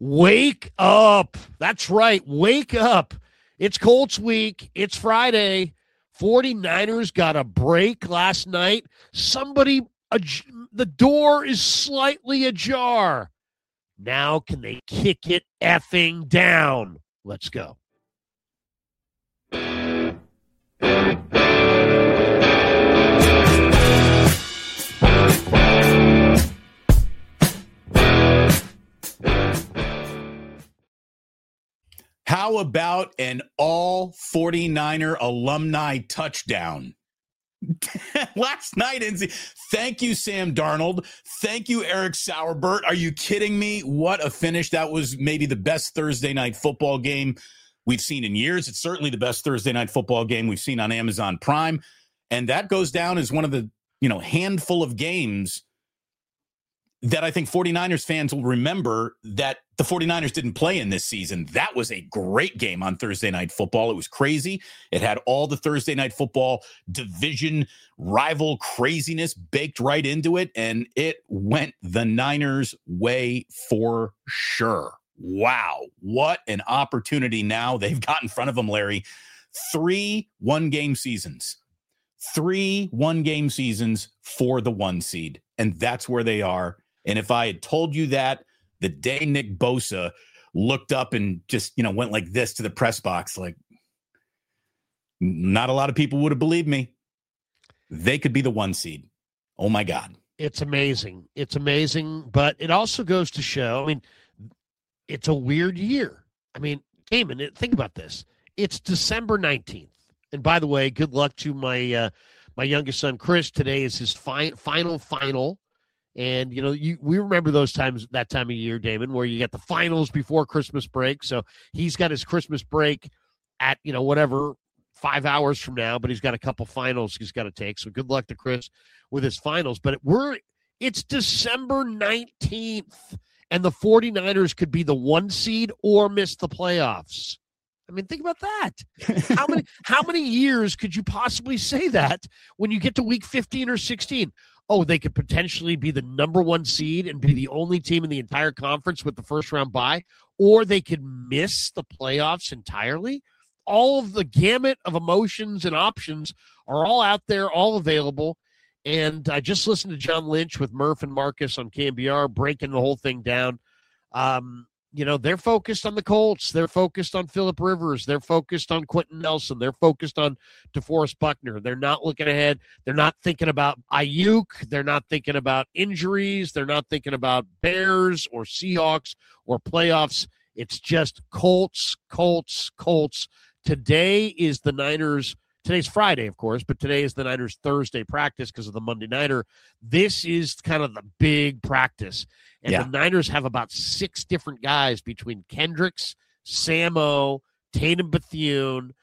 Wake up. That's right. Wake up. It's Colts week. It's Friday. 49ers got a break last night. The door is slightly ajar. Now can they kick it effing down? Let's go. How about an all 49er alumni touchdown? Last night, thank you, Sam Darnold. Thank you, Eric Sauerbert. Are you kidding me? What a finish. That was maybe the best Thursday night football game we've seen in years. It's certainly the best Thursday night football game we've seen on Amazon Prime. And that goes down as one of the, handful of games that I think 49ers fans will remember that the 49ers didn't play in this season. That was a great game on Thursday Night Football. It was crazy. It had all the Thursday Night Football division rival craziness baked right into it, and it went the Niners' way for sure. Wow, what an opportunity now they've got in front of them, Larry. 3 one-game seasons. 3 one-game seasons for the 1 seed, and that's where they are. And if I had told you that the day Nick Bosa looked up and just, went like this to the press box, like, not a lot of people would have believed me. They could be the 1 seed. Oh, my God. It's amazing. It's amazing. But it also goes to show, it's a weird year. Damon, think about this. It's December 19th. And by the way, good luck to my youngest son, Chris. Today is his final. And, we remember that time of year, Damon, where you get the finals before Christmas break. So he's got his Christmas break at, 5 hours from now, but he's got a couple finals he's got to take. So good luck to Chris with his finals. But it's December 19th, and the 49ers could be the 1 seed or miss the playoffs. Think about that. How many years could you possibly say that when you get to week 15 or 16? Oh, they could potentially be the number 1 seed and be the only team in the entire conference with the first round bye, or they could miss the playoffs entirely. All of the gamut of emotions and options are all out there, all available. And I just listened to John Lynch with Murph and Marcus on KNBR breaking the whole thing down. They're focused on the Colts. They're focused on Phillip Rivers. They're focused on Quentin Nelson. They're focused on DeForest Buckner. They're not looking ahead. They're not thinking about Ayuk. They're not thinking about injuries. They're not thinking about Bears or Seahawks or playoffs. It's just Colts, Colts, Colts. Today's Friday, of course, but today is the Niners' Thursday practice because of the Monday Nighter. This is kind of the big practice. And the Niners have about 6 different guys between Kendricks, Samo, Tatum Bethune,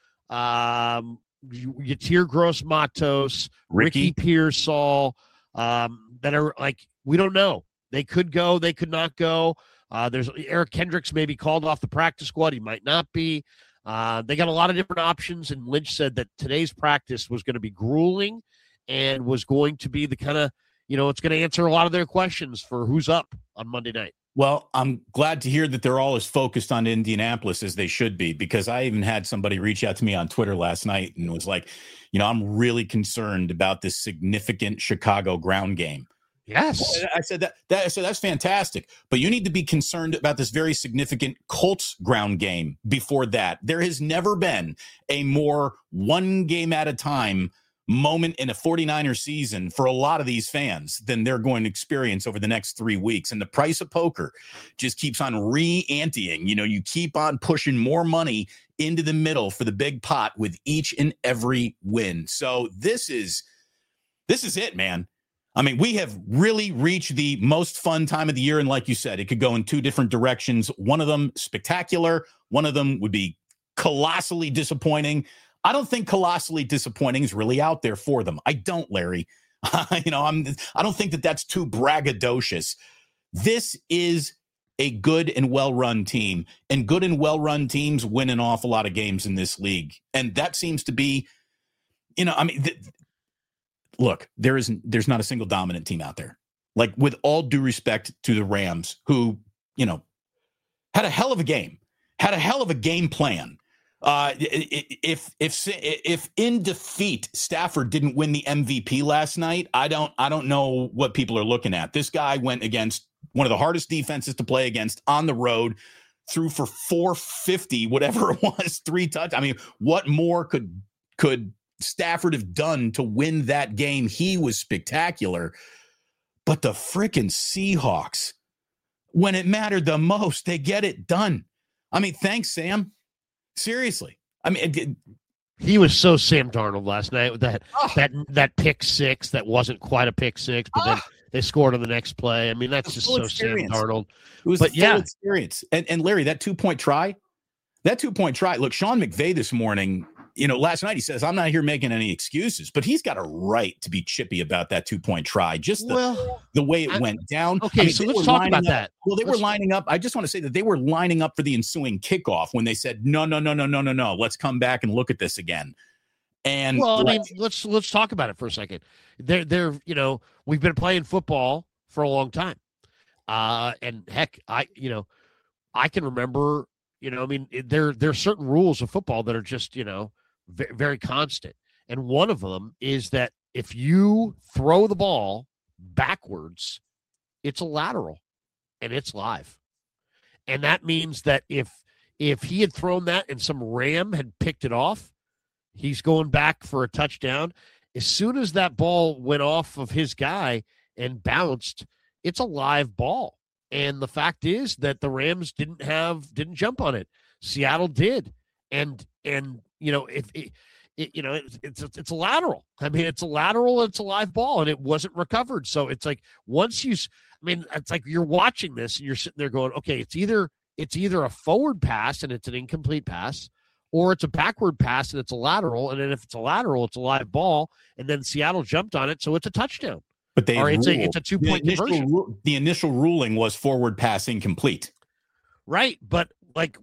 Yatir Gross-Matos, Ricky Pearsall, that are like, we don't know. They could go, they could not go. There's Eric Kendricks may be called off the practice squad. He might not be. They got a lot of different options, and Lynch said that today's practice was going to be grueling and was going to be the kind of, it's going to answer a lot of their questions for who's up on Monday night. Well, I'm glad to hear that they're all as focused on Indianapolis as they should be, because I even had somebody reach out to me on Twitter last night and was like, I'm really concerned about this significant Chicago ground game. Yes. I said that's fantastic, but you need to be concerned about this very significant Colts ground game before that. There has never been a more 1 game at a time moment in a 49er season for a lot of these fans than they're going to experience over the next 3 weeks. And the price of poker just keeps on re-anteing. You keep on pushing more money into the middle for the big pot with each and every win. So this is it, man. We have really reached the most fun time of the year. And like you said, it could go in 2 different directions. One of them spectacular. One of them would be colossally disappointing. I don't think colossally disappointing is really out there for them. I don't, Larry. I don't think that that's too braggadocious. This is a good and well-run team, and good and well-run teams win an awful lot of games in this league. And that seems to be, look, there's not a single dominant team out there. Like, with all due respect to the Rams, who, had a hell of a game, had a hell of a game plan. If in defeat Stafford didn't win the MVP last night, I don't know what people are looking at. This guy went against one of the hardest defenses to play against on the road, threw for 450, whatever it was, 3 touchdowns. I mean, what more could Stafford have done to win that game? He was spectacular. But the frickin' Seahawks, when it mattered the most, they get it done. I mean, thanks, Sam. Seriously. I mean, he was so Sam Darnold last night with that pick six that wasn't quite a pick six, but then they scored on the next play. I mean, that's just so experience. Sam Darnold. It was a full experience. And Larry, that 2-point try. Look, Sean McVay this morning, last night he says, I'm not here making any excuses, but he's got a right to be chippy about that 2-point try. Just the way it went down. Okay, so let's talk about that. Well, they were lining up. I just want to say that they were lining up for the ensuing kickoff when they said, no. Let's come back and look at this again. And let's talk about it for a second. They're we've been playing football for a long time. And heck, I can remember, there are certain rules of football that are just, very constant. And one of them is that if you throw the ball backwards, it's a lateral and it's live. And that means that if he had thrown that and some Ram had picked it off, he's going back for a touchdown. As soon as that ball went off of his guy and bounced, it's a live ball. And the fact is that the Rams didn't jump on it. Seattle did. And it's a lateral. I mean, it's a lateral, it's a live ball, and it wasn't recovered. So it's like it's like you're watching this and you're sitting there going, okay, it's either a forward pass and it's an incomplete pass, or it's a backward pass and it's a lateral. And then if it's a lateral, it's a live ball. And then Seattle jumped on it, so it's a touchdown. But it's a 2-point conversion. The initial ruling was forward pass incomplete. Right, but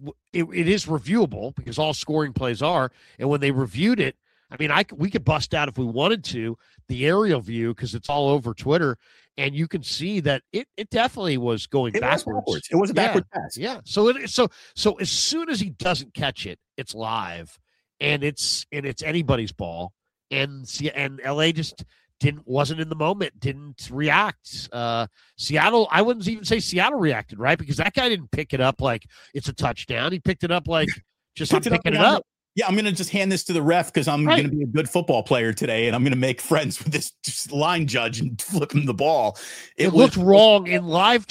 it is reviewable because all scoring plays are. And when they reviewed it, I mean, we could bust out if we wanted to the aerial view because it's all over Twitter, and you can see that it definitely was going backwards. It was a backward pass. Yeah. So as soon as he doesn't catch it, it's live, and it's anybody's ball, and LA just wasn't in the moment, didn't react. Seattle, I wouldn't even say Seattle reacted, right? Because that guy didn't pick it up like it's a touchdown. He picked it up like just I'm picking it up. Yeah, I'm going to just hand this to the ref because I'm going to be a good football player today, and I'm going to make friends with this line judge and flip him the ball. It looked wrong in live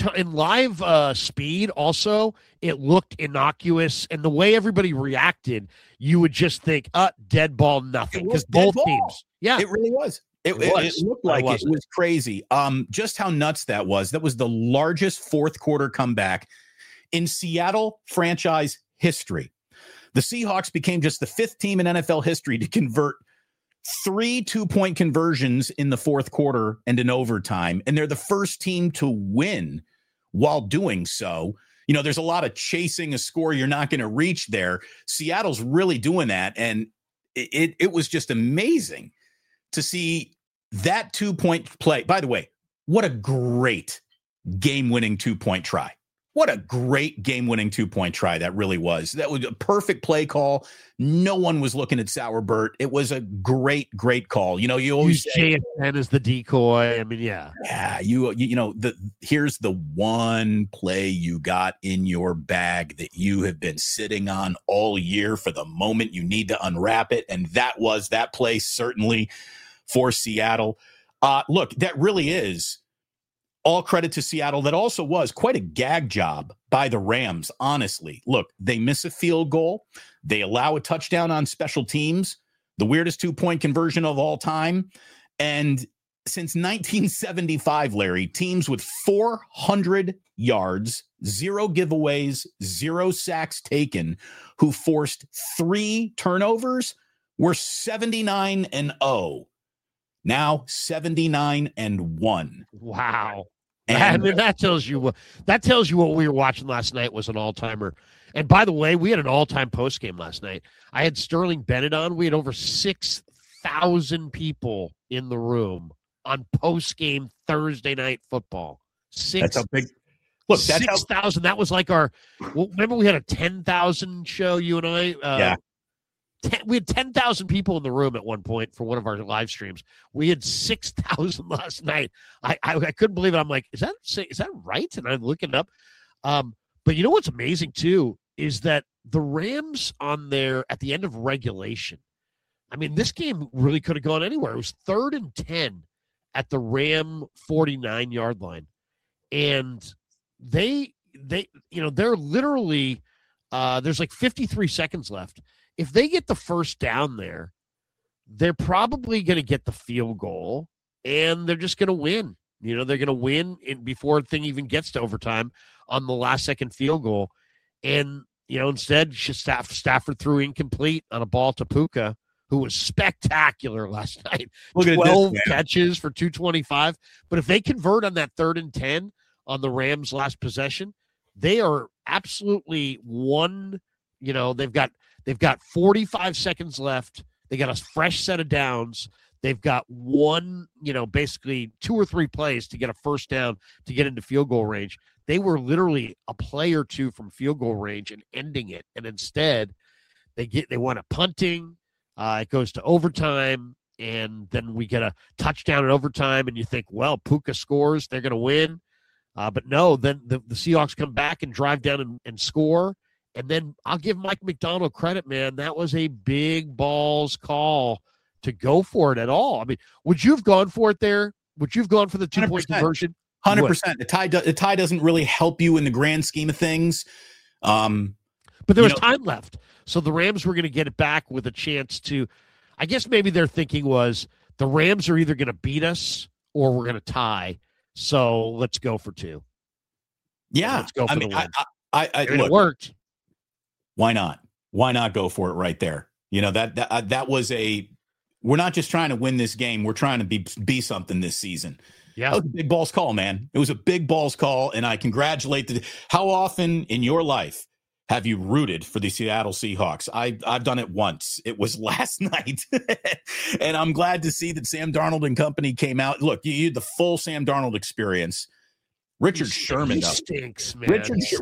speed. Also, it looked innocuous, and the way everybody reacted, you would just think, dead ball, nothing, because both teams. Yeah, it really was. It looked like it was crazy. Just how nuts that was. That was the largest fourth quarter comeback in Seattle franchise history. The Seahawks became just the 5th team in NFL history to convert 3 2-point conversions in the fourth quarter and in overtime. And they're the first team to win while doing so. There's a lot of chasing a score you're not going to reach there. Seattle's really doing that. And it was just amazing to see that 2-point play. By the way, what a great game-winning 2-point try. What a great game-winning 2-point try that really was. That was a perfect play call. No one was looking at Sauerbert. It was a great, great call. You always say JSN as the decoy. I mean, yeah. Yeah, here's the one play you got in your bag that you have been sitting on all year for the moment you need to unwrap it, and that was that play certainly for Seattle. Look, that really is all credit to Seattle. That also was quite a gag job by the Rams, honestly. Look, they miss a field goal. They allow a touchdown on special teams, the weirdest 2-point conversion of all time. And since 1975, Larry, teams with 400 yards, 0 giveaways, 0 sacks taken, who forced 3 turnovers were 79-0. Now 79-1. Wow. I mean, that tells you what we were watching last night was an all-timer. And by the way, we had an all-time post game last night. I had Sterling Bennett on. We had over 6,000 people in the room on post game Thursday night football. Look, that's 6,000. That was like our. Well, remember, we had a 10,000 show. You and I. Yeah. We had 10,000 people in the room at one point for one of our live streams. We had 6,000 last night. I couldn't believe it. I'm like, is that right? And I'm looking up. But you know what's amazing too is that the Rams at the end of regulation. I mean, this game really could have gone anywhere. It was 3rd and 10 at the Ram 49-yard line, and they're literally there's like 53 seconds left. If they get the first down there, they're probably going to get the field goal, and they're just going to win. They're going to win before the thing even gets to overtime on the last-second field goal. And, instead, Stafford threw incomplete on a ball to Puka, who was spectacular last night. Look at 12 catches for 225. But if they convert on that 3rd and 10 on the Rams' last possession, they are absolutely one. They've got 45 seconds left. They got a fresh set of downs. They've got one, basically 2 or 3 plays to get a first down to get into field goal range. They were literally a play or two from field goal range and ending it. And instead, they want a punting. It goes to overtime, and then we get a touchdown in overtime, and you think, well, Puka scores, they're going to win. But no, then the Seahawks come back and drive down and score. And then I'll give Mike McDonald credit, man. That was a big balls call to go for it at all. I mean, would you have gone for it there? Would you have gone for the 2-point conversion? 100%. The tie doesn't really help you in the grand scheme of things. But there was time left. So the Rams were going to get it back with a chance to, I guess maybe their thinking was the Rams are either going to beat us or we're going to tie. So let's go for 2. Yeah. Let's go for the win. Look, it worked. Why not? Why not go for it right there? That was we're not just trying to win this game. We're trying to be something this season. Yeah. That was a big balls call, man. It was a big balls call. And I congratulate how often in your life have you rooted for the Seattle Seahawks? I've done it once. It was last night. And I'm glad to see that Sam Darnold and company came out. Look, you had the full Sam Darnold experience. Richard Sherman stinks, man.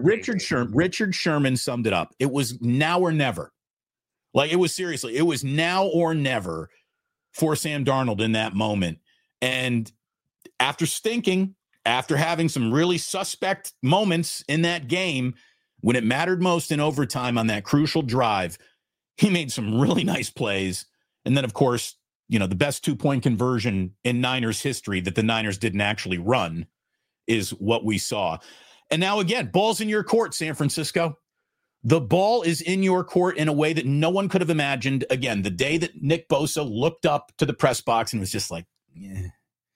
Richard Sherman summed it up. It was now or never. Like, it was seriously, it was now or never for Sam Darnold in that moment. And after having some really suspect moments in that game, when it mattered most in overtime on that crucial drive, he made some really nice plays. And then, of course, the best 2-point conversion in Niners history that the Niners didn't actually run is what we saw. And now, again, ball's in your court, San Francisco. The ball is in your court in a way that no one could have imagined. Again, the day that Nick Bosa looked up to the press box and was just like, yeah.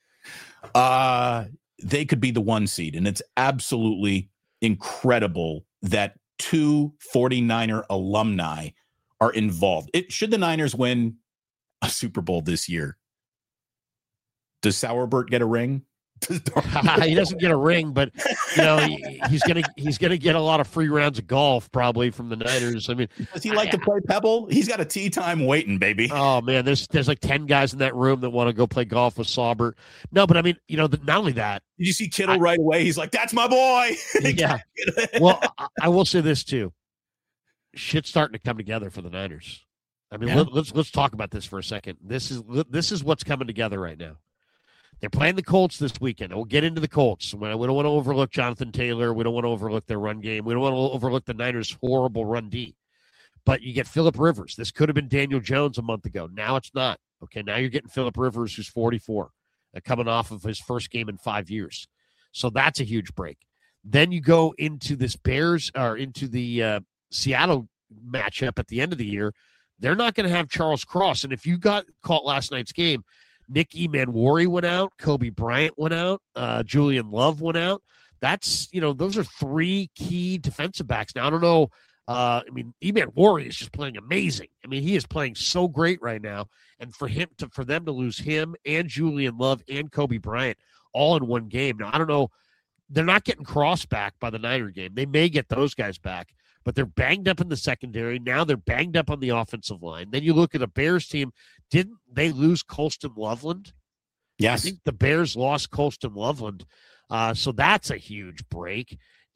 They could be the 1 seed. And it's absolutely incredible that 2 49er alumni are involved. Should the Niners win a Super Bowl this year, does Sauerbert get a ring? He doesn't get a ring, but he's gonna get a lot of free rounds of golf probably from the Niners. I mean, does he like to play Pebble? He's got a tee time waiting, baby. Oh man, there's like 10 guys in that room that want to go play golf with Saubert. No, but I mean, not only that. Did you see Kittle right away? He's like, "That's my boy." Yeah. Well, I will say this too. Shit's starting to come together for the Niners. I mean, let's talk about this for a second. This is what's coming together right now. They're playing the Colts this weekend. We'll get into the Colts. We don't want to overlook Jonathan Taylor. We don't want to overlook their run game. We don't want to overlook the Niners' horrible run D. But you get Phillip Rivers. This could have been Daniel Jones a month ago. Now it's not. Okay, now you're getting Phillip Rivers, who's 44, coming off of his first game in 5 years. So that's a huge break. Then you go into this into the Seattle matchup at the end of the year. They're not going to have Charles Cross. And if you got caught last night's game, Nick Emanwari went out, Kobe Bryant went out, Julian Love went out. That's, those are 3 key defensive backs. Now, I don't know. Emanwari is just playing amazing. I mean, he is playing so great right now. And for them to lose him and Julian Love and Kobe Bryant all in one game. Now, I don't know. They're not getting Cross back by the Niner game. They may get those guys back, but they're banged up in the secondary. Now they're banged up on the offensive line. Then you look at the Bears team. Didn't they lose Colston Loveland? Yes. I think the Bears lost Colston Loveland. So that's a huge break.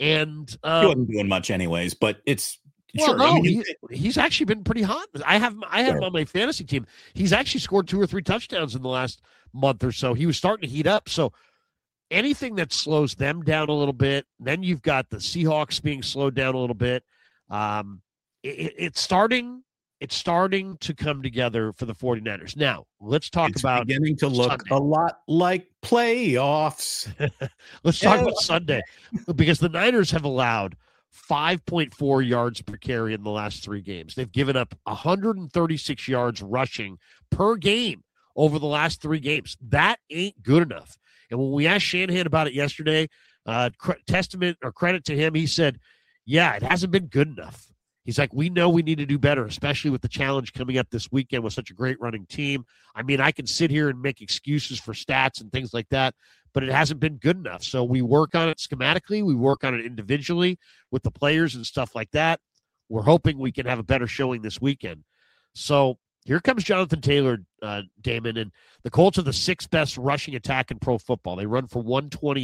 And he wasn't doing much anyways, but it's well, sure. no, I mean, he's actually been pretty hot. I have him on my fantasy team. He's actually scored 2 or 3 touchdowns in the last month or so. He was starting to heat up. So anything that slows them down a little bit, then you've got the Seahawks being slowed down a little bit. It's starting to come together for the 49ers. Now, let's talk about beginning to look Sunday. a lot like playoffs. Let's talk about Sunday, because the Niners have allowed 5.4 yards per carry in the last 3 games. They've given up 136 yards rushing per game over the last 3 games. That ain't good enough. And when we asked Shanahan about it yesterday, testament or credit to him, he said, yeah, it hasn't been good enough. He's like, we know we need to do better, especially with the challenge coming up this weekend with such a great running team. I mean, I can sit here and make excuses for stats and things like that, but it hasn't been good enough. So we work on it schematically. We work on it individually with the players and stuff like that. We're hoping we can have a better showing this weekend. So here comes Jonathan Taylor, Damon, and the Colts are the 6th best rushing attack in pro football. They run for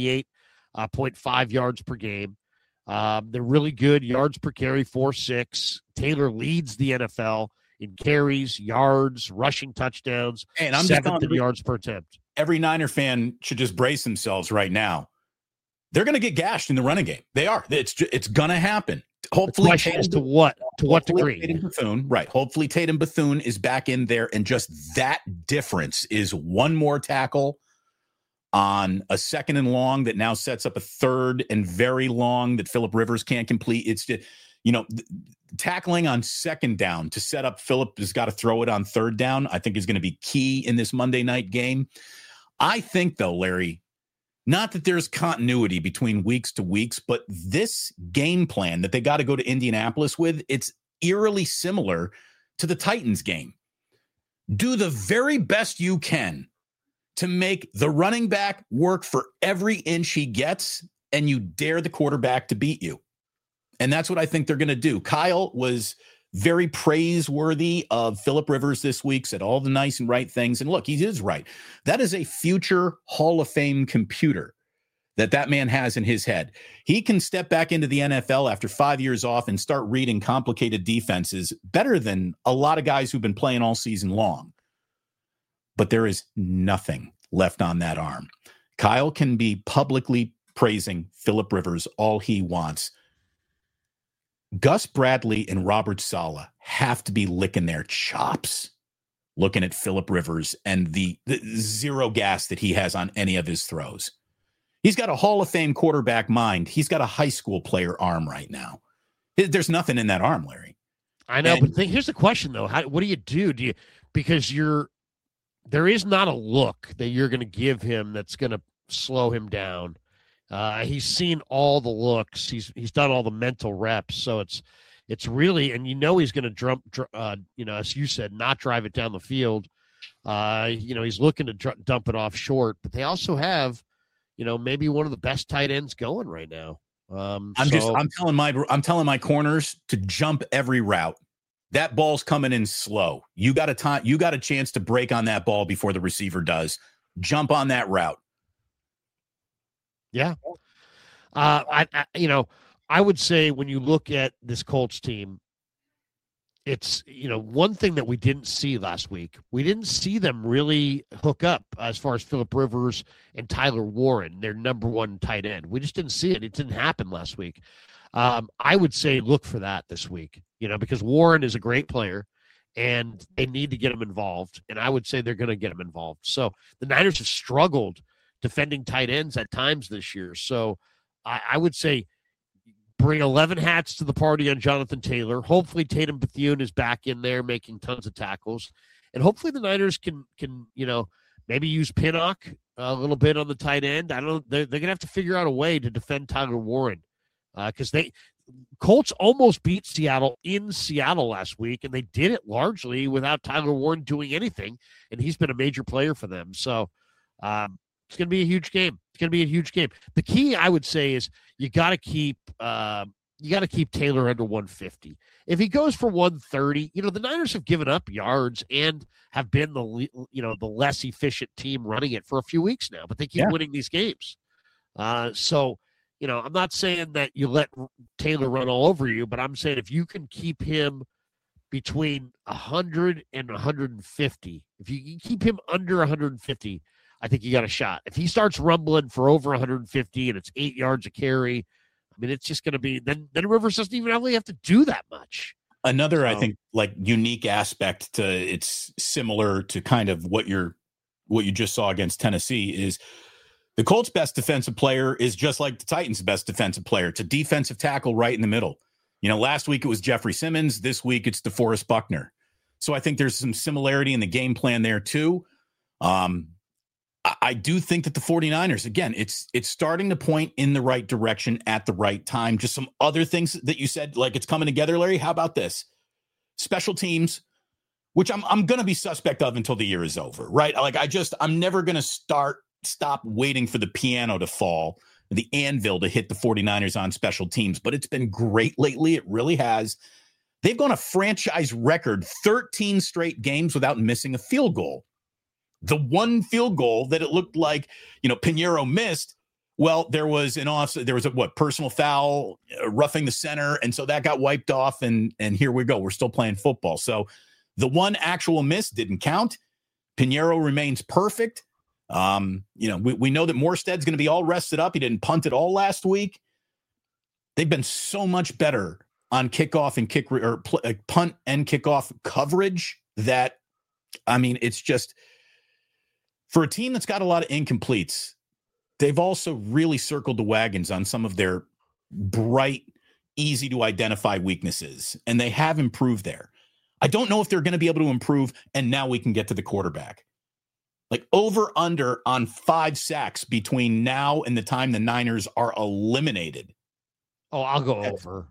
128.5 yards per game. They're really good. Yards per carry, 4.6. Taylor leads the NFL in carries, yards, rushing touchdowns, and I'm 7th in yards per attempt. Every Niner fan should just brace themselves right now. They're going to get gashed in the running game. They are. It's going to happen. Hopefully, the question is to what degree? Tatum Bethune, right? Hopefully, Tatum Bethune is back in there, and just that difference is one more tackle on a 2nd and long that now sets up a 3rd and very long that Phillip Rivers can't complete. It's just, tackling on 2nd down to set up Phillip has got to throw it on 3rd down, I think is going to be key in this Monday night game. I think, though, Larry, not that there's continuity between weeks to weeks, but this game plan that they got to go to Indianapolis with, it's eerily similar to the Titans game. Do the very best you can to make the running back work for every inch he gets, and you dare the quarterback to beat you. And that's what I think they're going to do. Kyle was very praiseworthy of Phillip Rivers this week, said all the nice and right things. And look, he is right. That is a future Hall of Fame computer that man has in his head. He can step back into the NFL after 5 years off and start reading complicated defenses better than a lot of guys who've been playing all season long. But there is nothing left on that arm. Kyle can be publicly praising Phillip Rivers all he wants. Gus Bradley and Robert Saleh have to be licking their chops looking at Phillip Rivers and the zero gas that he has on any of his throws. He's got a Hall of Fame quarterback mind. He's got a high school player arm right now. There's nothing in that arm, Larry. I know, but here's the question, though. What do you do? Because there is not a look that you're going to give him that's going to slow him down. He's seen all the looks. He's done all the mental reps. So it's really, and he's going to as you said, not drive it down the field. He's looking to dump it off short, but they also have, maybe one of the best tight ends going right now. I'm telling my corners to jump every route. That ball's coming in slow. You got a chance to break on that ball before the receiver does. Jump on that route. Yeah. I would say when you look at this Colts team, it's, one thing that we didn't see last week. We didn't see them really hook up as far as Phillip Rivers and Tyler Warren, their number 1 tight end. We just didn't see it. It didn't happen last week. I would say look for that this week, because Warren is a great player and they need to get him involved. And I would say they're going to get him involved. So the Niners have struggled defending tight ends at times this year. So I would say bring 11 hats to the party on Jonathan Taylor. Hopefully Tatum Bethune is back in there making tons of tackles. And hopefully the Niners can maybe use Pinnock a little bit on the tight end. I don't know. They're going to have to figure out a way to defend Tyler Warren because Colts almost beat Seattle in Seattle last week, and they did it largely without Tyler Warren doing anything, and he's been a major player for them. So it's going to be a huge game. The key, I would say, is you got to keep Taylor under 150. If he goes for 130, the Niners have given up yards and have been the less efficient team running it for a few weeks now, but they keep winning these games. So I'm not saying that you let Taylor run all over you, but I'm saying if you can keep him between 100 and 150, if you can keep him under 150, I think you got a shot. If he starts rumbling for over 150 and it's 8 yards a carry, I mean, it's just going to be then Rivers doesn't even really have to do that much. Another, I think, like unique aspect to it's similar to kind of what you just saw against Tennessee is the Colts' best defensive player is just like the Titans' best defensive player. It's a defensive tackle right in the middle. Last week it was Jeffrey Simmons. This week it's DeForest Buckner. So I think there's some similarity in the game plan there too. I do think that the 49ers, again, it's starting to point in the right direction at the right time. Just some other things that you said, like it's coming together, Larry. How about this? Special teams, which I'm going to be suspect of until the year is over, right? Like I'm never going to stop waiting for the piano to fall, the anvil to hit the 49ers on special teams. But it's been great lately. It really has. They've gone a franchise record 13 straight games without missing a field goal. The one field goal that it looked like, Pinheiro missed. Well, there was a personal foul, roughing the center. And so that got wiped off. And here we go. We're still playing football. So the one actual miss didn't count. Pinheiro remains perfect. We know that Morstead's going to be all rested up. He didn't punt at all last week. They've been so much better on kickoff and punt and kickoff coverage that, it's just, for a team that's got a lot of incompletes, they've also really circled the wagons on some of their bright, easy to identify weaknesses, and they have improved there. I don't know if they're going to be able to improve, and now we can get to the quarterback. Like over under on 5 sacks between now and the time the Niners are eliminated. Oh, I'll go over.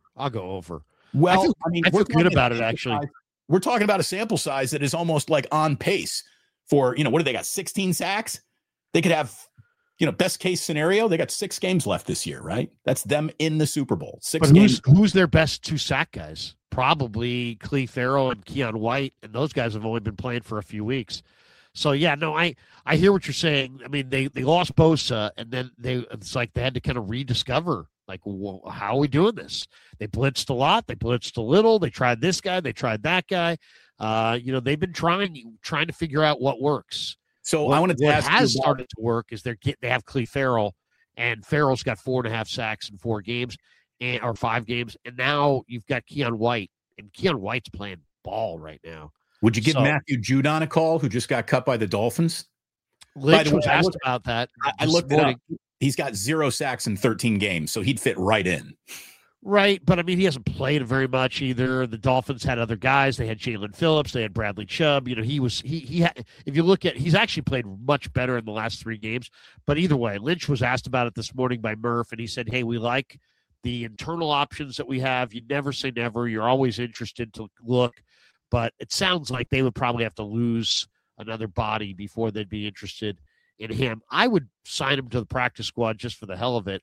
Well, I feel good about it, actually. We're talking about a sample size that is almost like on pace for, what do they got, 16 sacks? They could have, best case scenario, they got 6 games left this year, right? That's them in the Super Bowl. 6 games. Who's their best 2 sack guys? Probably Cleve Farrell and Keon White, and those guys have only been playing for a few weeks. So, yeah, no, I hear what you're saying. I mean, they lost Bosa, and then it's like they had to kind of rediscover, like, well, how are we doing this? They blitzed a lot. They blitzed a little. They tried this guy. They tried that guy. They've been trying to figure out what works. So I wanted to ask what has started to work is they have Cleve Farrell, and Farrell's got 4.5 sacks in 4 games or 5 games. And now you've got Keon White, and Keon White's playing ball right now. Would you give Matthew Judon a call, who just got cut by the Dolphins? Lynch was asked about that. I looked it up. He's got 0 sacks in 13 games, so he'd fit right in. Right, but he hasn't played very much either. The Dolphins had other guys. They had Jalen Phillips. They had Bradley Chubb. He had. If you look at, he's actually played much better in the last 3 games. But either way, Lynch was asked about it this morning by Murph, and he said, "Hey, we like the internal options that we have. You never say never. You're always interested to look, but it sounds like they would probably have to lose another body before they'd be interested in him. I would sign him to the practice squad just for the hell of it,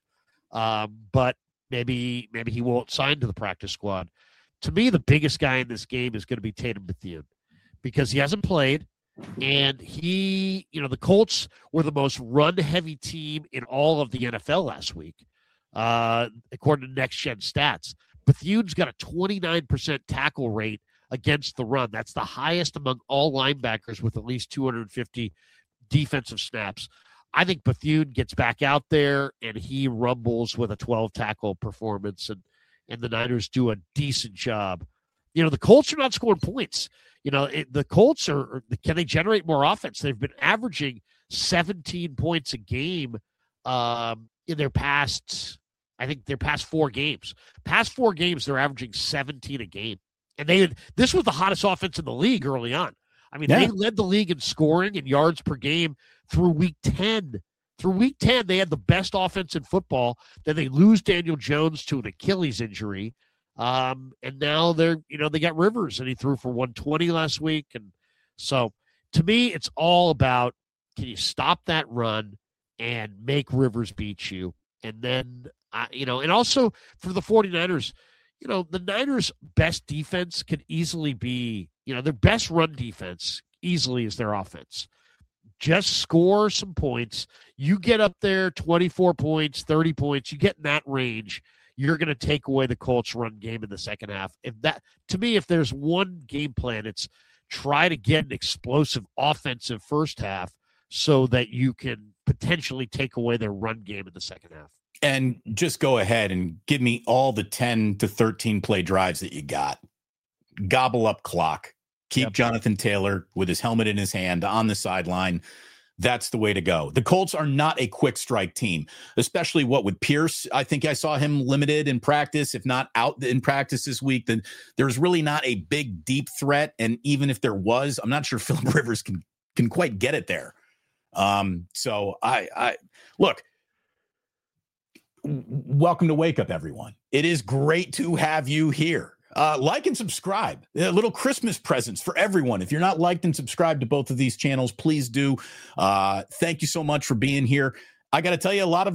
but." Maybe he won't sign to the practice squad. To me, the biggest guy in this game is going to be Tatum Bethune because he hasn't played, and the Colts were the most run-heavy team in all of the NFL last week, according to Next Gen Stats. Bethune's got a 29% tackle rate against the run. That's the highest among all linebackers with at least 250 defensive snaps. I think Bethune gets back out there and he rumbles with a 12-tackle performance, and the Niners do a decent job. The Colts are not scoring points. The Colts can they generate more offense? They've been averaging 17 points a game in their past 4 games. Past 4 games, they're averaging 17 a game. And this was the hottest offense in the league early on. They led the league in scoring and yards per game through week 10. Through week 10, they had the best offense in football. Then they lose Daniel Jones to an Achilles injury. And now they got Rivers, and he threw for 120 last week. And so to me, it's all about, can you stop that run and make Rivers beat you? And then, and also for the 49ers, the Niners' best defense could easily be, their best run defense easily is their offense. Just score some points. You get up there 24 points, 30 points, you get in that range, you're going to take away the Colts run game in the second half. To me, if there's one game plan, it's try to get an explosive offensive first half so that you can potentially take away their run game in the second half. And just go ahead and give me all the 10 to 13 play drives that you got. Gobble up clock. Keep Jonathan Taylor with his helmet in his hand on the sideline. That's the way to go. The Colts are not a quick strike team, especially with Pierce. I think I saw him limited in practice, if not out in practice this week. Then there's really not a big, deep threat. And even if there was, I'm not sure Phillip Rivers can quite get it there. So I look. Welcome to Wake Up, everyone. It is great to have you here. Like and subscribe. Little Christmas presents for everyone. If you're not liked and subscribed to both of these channels, please do. Thank you so much for being here. I got to tell you, a lot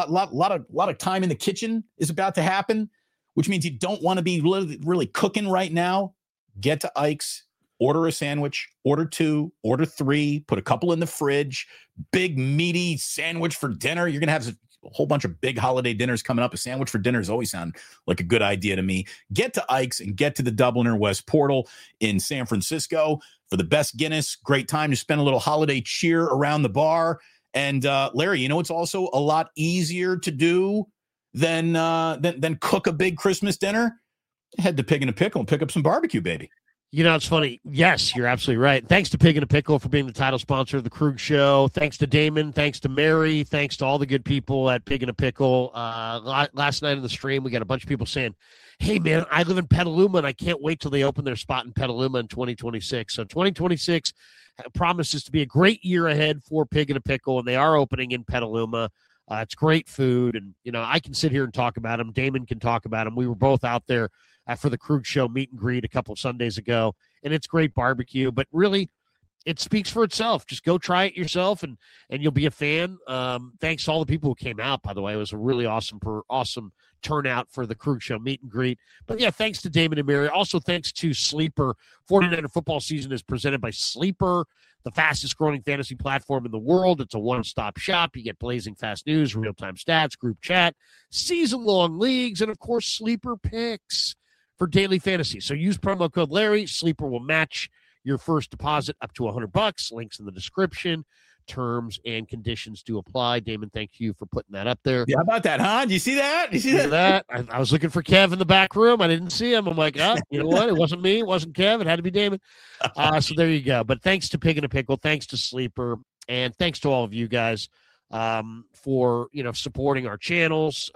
of time in the kitchen is about to happen, which means you don't want to be really cooking right now. Get to Ike's, order a sandwich, order 2, order 3, put a couple in the fridge. Big meaty sandwich for dinner. You're gonna have a whole bunch of big holiday dinners coming up. A sandwich for dinners always sound like a good idea to me. Get to Ike's and get to the Dubliner West Portal in San Francisco for the best Guinness. Great time to spend a little holiday cheer around the bar. And Larry, it's also a lot easier to do than cook a big Christmas dinner. Head to Pig and a Pickle and pick up some barbecue, baby. It's funny. Yes, you're absolutely right. Thanks to Pig and a Pickle for being the title sponsor of the Krug Show. Thanks to Damon. Thanks to Mary. Thanks to all the good people at Pig and a Pickle. Last night in the stream, we got a bunch of people saying, hey, man, I live in Petaluma, and I can't wait till they open their spot in Petaluma in 2026. So 2026 promises to be a great year ahead for Pig and a Pickle, and they are opening in Petaluma. It's great food, and, I can sit here and talk about them. Damon can talk about them. We were both out there for the Krug Show meet and greet a couple of Sundays ago, and it's great barbecue, but really it speaks for itself. Just go try it yourself and you'll be a fan. Thanks to all the people who came out, by the way. It was a really awesome turnout for the Krug Show meet and greet. But yeah, thanks to Damon and Mary. Also thanks to Sleeper. 49er football season is presented by Sleeper, the fastest growing fantasy platform in the world. It's a one-stop shop. You get blazing fast news, real-time stats, group chat, season-long leagues, and of course Sleeper picks for daily fantasy. So use promo code Larry. Sleeper will match your first deposit up to $100. Links in the description. Terms and conditions do apply. Damon, thank you for putting that up there. Yeah, how about that, huh? Do you see that? I was looking for Kev in the back room. I didn't see him. I'm like, you know what? It wasn't me. It wasn't Kev. It had to be Damon. So there you go. But thanks to Pig and a Pickle. Thanks to Sleeper. And thanks to all of you guys for, supporting our channels.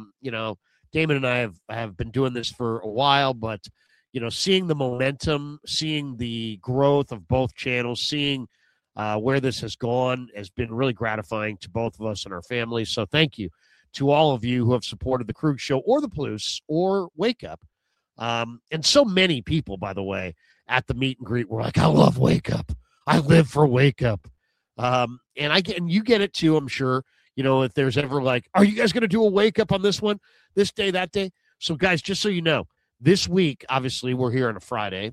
Damon and I have been doing this for a while, but, seeing the momentum, seeing the growth of both channels, seeing where this has gone has been really gratifying to both of us and our families. So thank you to all of you who have supported the Krug Show or the Palouse or Wake Up. And so many people, by the way, at the meet and greet were like, I love Wake Up. I live for Wake Up. And you get it too, I'm sure. If there's ever like, are you guys going to do a Wake Up on this one, this day, that day? So guys, just so you know, this week, obviously we're here on a Friday.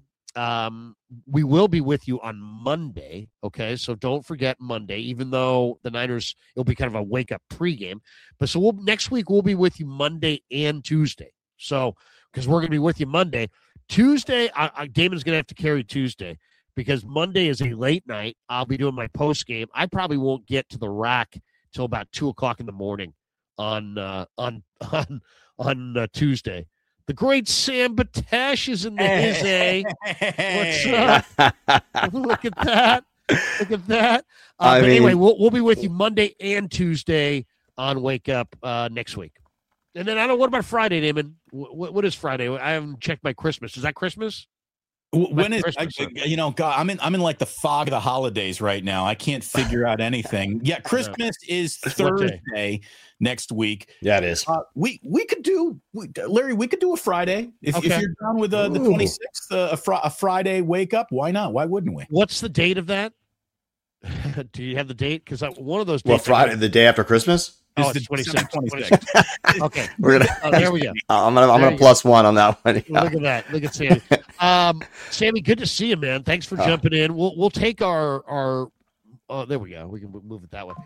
We will be with you on Monday. Okay. So don't forget Monday, even though the Niners, it'll be kind of a wake up pregame, but so next week we'll be with you Monday and Tuesday. So, cause we're going to be with you Monday, Tuesday. Damon's going to have to carry Tuesday because Monday is a late night. I'll be doing my post game. I probably won't get to the rack till about 2:00 in the morning on Tuesday. The great Sam Batesh is in the his What's up? Look at that. Look at that. Anyway, we'll be with you Monday and Tuesday on Wake Up next week. And then what about Friday, Damon? What is Friday? I haven't checked my Christmas. Is that Christmas? When is God? I'm in like the fog of the holidays right now. I can't figure out anything. Yeah, Christmas is Thursday next week. Yeah, it is. We could do Larry. We could do a Friday if you're down with the 26th, a Friday wake up. Why not? Why wouldn't we? What's the date of that? Do you have the date? Because one of those dates. Well, Friday, the day after Christmas. Oh, it's 26. Okay. We're gonna. There we go. I'm gonna plus one on that one. Yeah. Look at that. Look at Sammy. Sammy, good to see you, man. Thanks for jumping in. We'll take our Oh, there we go. We can move it that way.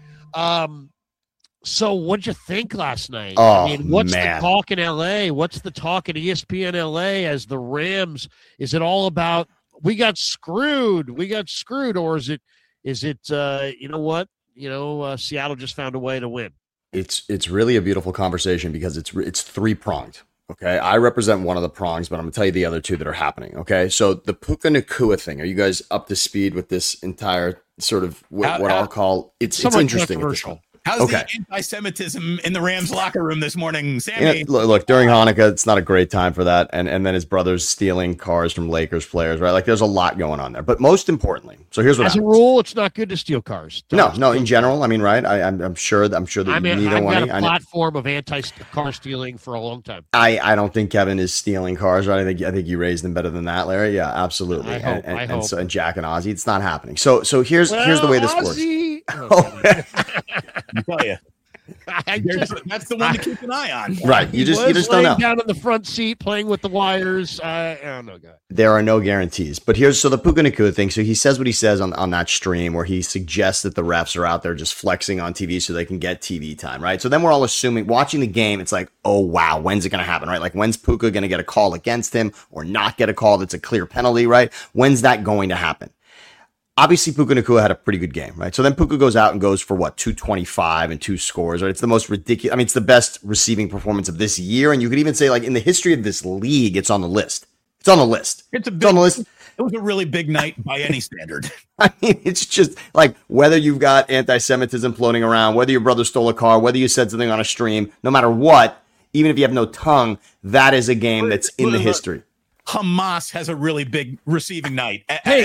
So what'd you think last night? Oh, I mean, what's man. the talk in LA? What's the talk at ESPN LA as the Rams? Is it all about we got screwed, or is it you know what? Seattle just found a way to win. It's really a beautiful conversation because it's three-pronged. Okay, I represent one of the prongs, but I'm going to tell you the other two that are happening. Okay, so the Puka Nacua thing. Are you guys up to speed with this entire sort of what I'll call it's interesting. How's the anti-Semitism in the Rams locker room this morning, Sammy? Look, during Hanukkah, it's not a great time for that. And then his brother's stealing cars from Lakers players, right? Like there's a lot going on there. But most importantly, so here's what as happens. A rule, it's not good to steal cars. No, in general, I mean, right? I'm sure that neither one. I've got a platform of anti-car stealing for a long time. I don't think Kevin is stealing cars, right? I think you raised him better than that, Larry. Yeah, absolutely. I hope. And Jack and Ozzy, it's not happening. So here's the way this Ozzy, works. I tell you. That's the one to keep an eye on. Right. You just don't know. Down in the front seat playing with the wires. I don't know, guy. There are no guarantees. But here's the Puka Nacua thing. So he says what he says on that stream where he suggests that the refs are out there just flexing on TV so they can get TV time, right? So then we're all assuming, watching the game, it's like, oh, wow, when's it going to happen, right? Like, when's Puka going to get a call against him or not get a call that's a clear penalty, right? When's that going to happen? Obviously, Puka Nacua had a pretty good game, right? So then Puka goes out and goes for 225 and 2 scores, right? It's the most ridiculous. I mean, it's the best receiving performance of this year. And you could even say, like, in the history of this league, it's on the list. It's on the list. It's on the list. It was a really big night by any standard. I mean, it's just like whether you've got anti-Semitism floating around, whether your brother stole a car, whether you said something on a stream, no matter what, even if you have no tongue, that is a game that's in the history. Hamas has a really big receiving night.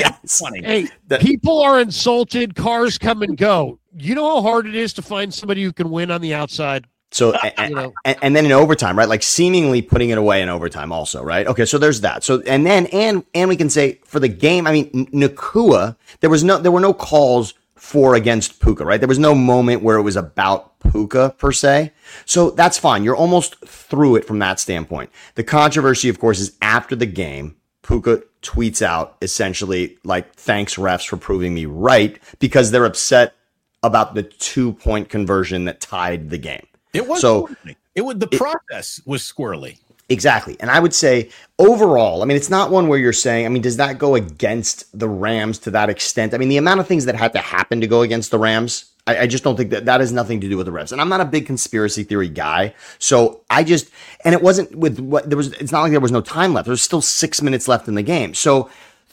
People are insulted. Cars come and go. You know how hard it is to find somebody who can win on the outside? So, and then in overtime, right? Like seemingly putting it away in overtime also, right? Okay, so there's that. So, and we can say for the game, I mean, Nacua, there were no calls for against Puka, right? There was no moment where it was about Puka per se. So that's fine. You're almost through it from that standpoint. The controversy, of course, is after the game, Puka tweets out essentially like, thanks refs for proving me right, because they're upset about the 2-point conversion that tied the game. It was squirrely. The process was squirrely. Exactly. And I would say overall, I mean, it's not one where you're saying, I mean, does that go against the Rams to that extent? I mean, the amount of things that had to happen to go against the Rams, I just don't think that has nothing to do with the refs. And I'm not a big conspiracy theory guy. So and it wasn't with it's not like there was no time left. There's still 6 minutes left in the game. So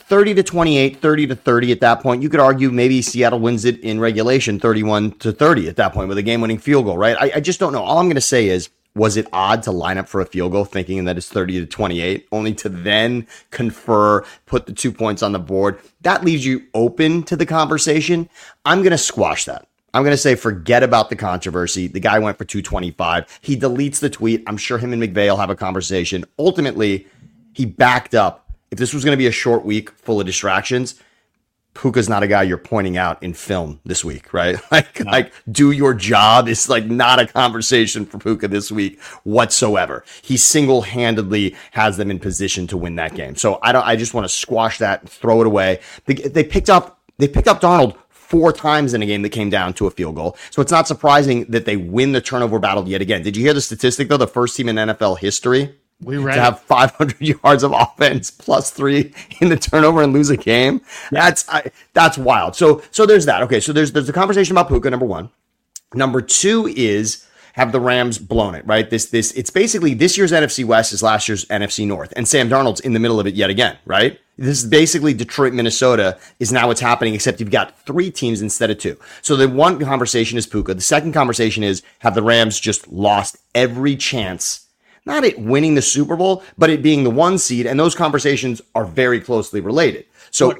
30-28, 30-30 at that point. You could argue maybe Seattle wins it in regulation 31-30 at that point with a game-winning field goal, right? I just don't know. All I'm going to say is, was it odd to line up for a field goal thinking that it's 30-28, only to then confer, put the 2 points on the board? That leaves you open to the conversation. I'm going to squash that. I'm going to say forget about the controversy. The guy went for 225. He deletes the tweet. I'm sure him and McVay will have a conversation. Ultimately, he backed up. If this was going to be a short week full of distractions, Puka's not a guy you're pointing out in film this week, right? Like do your job is like not a conversation for Puka this week whatsoever. He single-handedly has them in position to win that game. So I just want to squash that and throw it away. They picked up Darnold 4 times in a game that came down to a field goal. So it's not surprising that they win the turnover battle yet again. Did you hear the statistic though? The first team in NFL history to have 500 yards of offense +3 in the turnover and lose a game. That's wild. So there's that. Okay, so there's the conversation about Puka, number one. Number two is, have the Rams blown it, right? It's basically this year's NFC West is last year's NFC North, and Sam Darnold's in the middle of it yet again, right? This is basically Detroit, Minnesota is now what's happening, except you've got 3 teams instead of 2. So the one conversation is Puka. The second conversation is, have the Rams just lost every chance, not at winning the Super Bowl, but it being the 1 seed, and those conversations are very closely related. So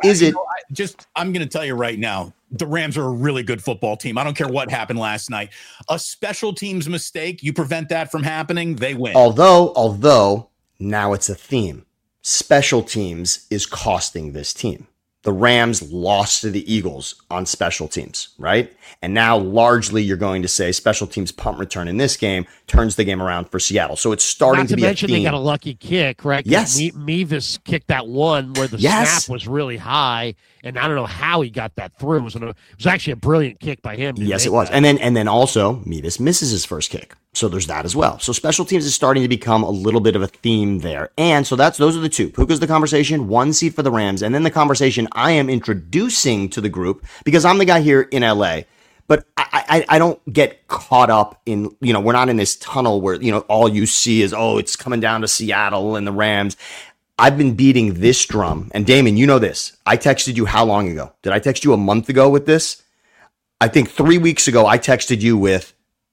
I'm going to tell you right now, the Rams are a really good football team. I don't care what happened last night. A special teams mistake, you prevent that from happening, they win. Although now it's a theme. Special teams is costing this team. The Rams lost to the Eagles on special teams, right? And now largely you're going to say special teams punt return in this game turns the game around for Seattle. So it's starting to be a theme. They got a lucky kick, right? Yes. Mevis kicked that one where the snap was really high, and I don't know how he got that through. It was actually a brilliant kick by him. Yes, it was. And then also Mevis misses his first kick. So there's that as well. So special teams is starting to become a little bit of a theme there. And so those are the two. Puka's the conversation, 1 seed for the Rams, and then the conversation I am introducing to the group because I'm the guy here in LA. But I don't get caught up in, we're not in this tunnel where, all you see is, it's coming down to Seattle and the Rams. I've been beating this drum. And Damon, you know this. I texted you how long ago? Did I text you a month ago with this? I think 3 weeks ago, I texted you with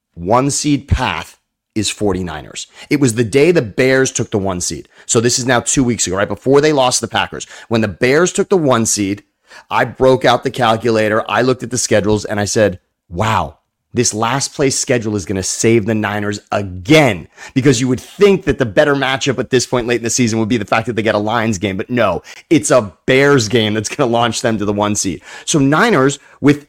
1 seed path is 49ers. It was the day the Bears took the 1 seed. So this is now 2 weeks ago, right before they lost the Packers. When the Bears took the 1 seed, I broke out the calculator. I looked at the schedules and I said, wow, this last place schedule is going to save the Niners again, because you would think that the better matchup at this point late in the season would be the fact that they get a Lions game. But no, it's a Bears game that's going to launch them to the 1 seed. So Niners with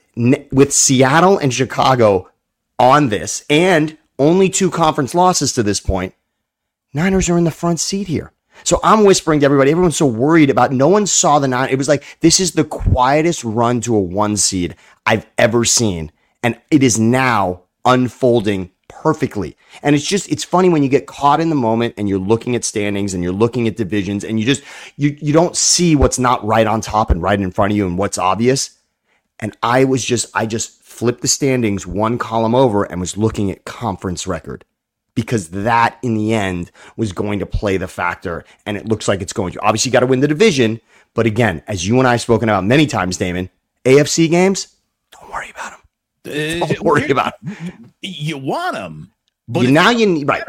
Seattle and Chicago on this and only 2 conference losses to this point, Niners are in the front seat here. So I'm whispering to everybody, everyone's so worried about, no one saw the Niners. It was like, this is the quietest run to a 1 seed I've ever seen. And it is now unfolding perfectly. And it's funny when you get caught in the moment and you're looking at standings and you're looking at divisions and you don't see what's not right on top and right in front of you and what's obvious. And I just flipped the standings 1 column over and was looking at conference record, because that in the end was going to play the factor. And it looks like it's going to. Obviously, you got to win the division. But again, as you and I have spoken about many times, Damon, AFC games, don't worry about them. Don't worry about them. You want them, but right.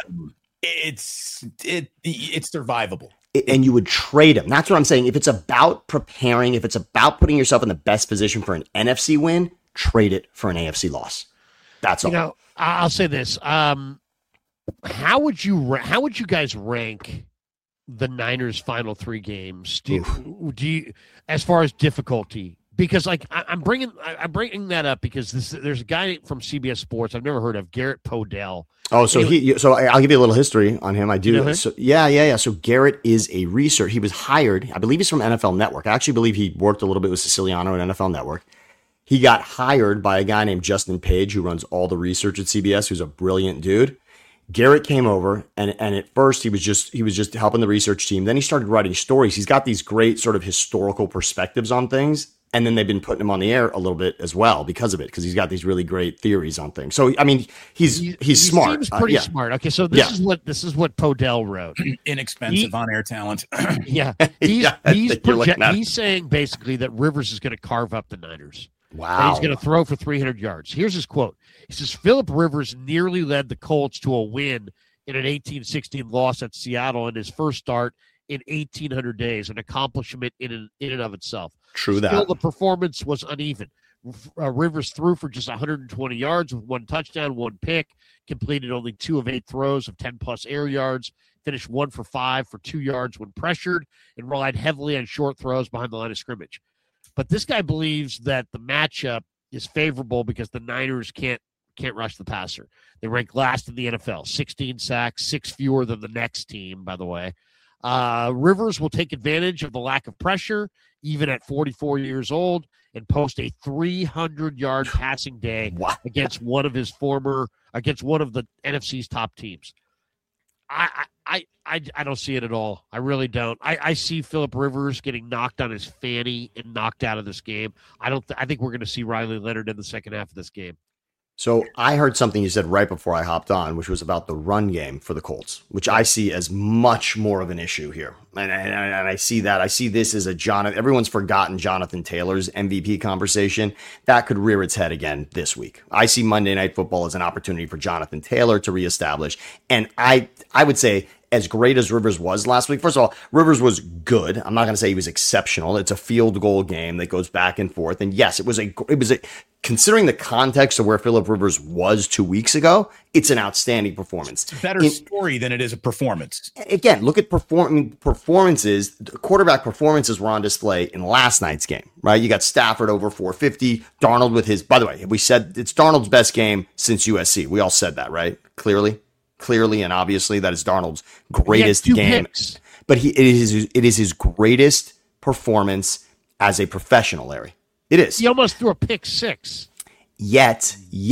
It's survivable. And you would trade them. That's what I'm saying. If it's about preparing, if it's about putting yourself in the best position for an NFC win, trade it for an AFC loss. That's all. I'll say this. How would you guys rank the Niners' final 3 games? Do you as far as difficulty? Because I'm bringing that up because there's a guy from CBS Sports I've never heard of, Garrett Podell. Oh, so I'll give you a little history on him. I do. You know, so yeah. So Garrett is a researcher. He was hired. I believe he's from NFL Network. I actually believe he worked a little bit with Siciliano at NFL Network. He got hired by a guy named Justin Page, who runs all the research at CBS, who's a brilliant dude. Garrett came over, and at first he was just helping the research team. Then he started writing stories. He's got these great sort of historical perspectives on things. And then they've been putting him on the air a little bit as well because of it, because he's got these really great theories on things. So I mean, he's smart. Seems pretty smart. Okay, so this is what Podell wrote. Inexpensive on-air talent. Yeah, he's saying basically that Rivers is going to carve up the Niners. Wow, and he's going to throw for 300 yards. Here's his quote. He says, "Phillip Rivers nearly led the Colts to a win in an 18-16 loss at Seattle in his first start in 1,800 days, an accomplishment in and of itself. True that. Still, the performance was uneven. Rivers threw for just 120 yards with 1 touchdown, 1 pick, completed only 2 of 8 throws of 10-plus air yards, finished 1 for 5 for 2 yards when pressured, and relied heavily on short throws behind the line of scrimmage." But this guy believes that the matchup is favorable because the Niners can't rush the passer. They rank last in the NFL, 16 sacks, 6 fewer than the next team, by the way. Rivers will take advantage of the lack of pressure, even at 44 years old, and post a 300-yard passing day against one of the NFC's top teams. I don't see it at all. I really don't. I see Phillip Rivers getting knocked on his fanny and knocked out of this game. I think we're going to see Riley Leonard in the second half of this game. So I heard something you said right before I hopped on, which was about the run game for the Colts, which I see as much more of an issue here. And I see that. I see this as everyone's forgotten Jonathan Taylor's MVP conversation. That could rear its head again this week. I see Monday Night Football as an opportunity for Jonathan Taylor to reestablish. And I would say as great as Rivers was last week, first of all, Rivers was good. I'm not going to say he was exceptional. It's a field goal game that goes back and forth. And yes, it was a considering the context of where Phillip Rivers was 2 weeks ago, it's an outstanding performance. It's a better story than it is a performance. Again, look at performances. Quarterback performances were on display in last night's game, right? You got Stafford over 450. Darnold with his, by the way, we said it's Darnold's best game since USC. We all said that, right? Clearly and obviously that is Darnold's greatest game. Picks. But it is his greatest performance as a professional, Larry. It is. He almost threw a pick six. Yet,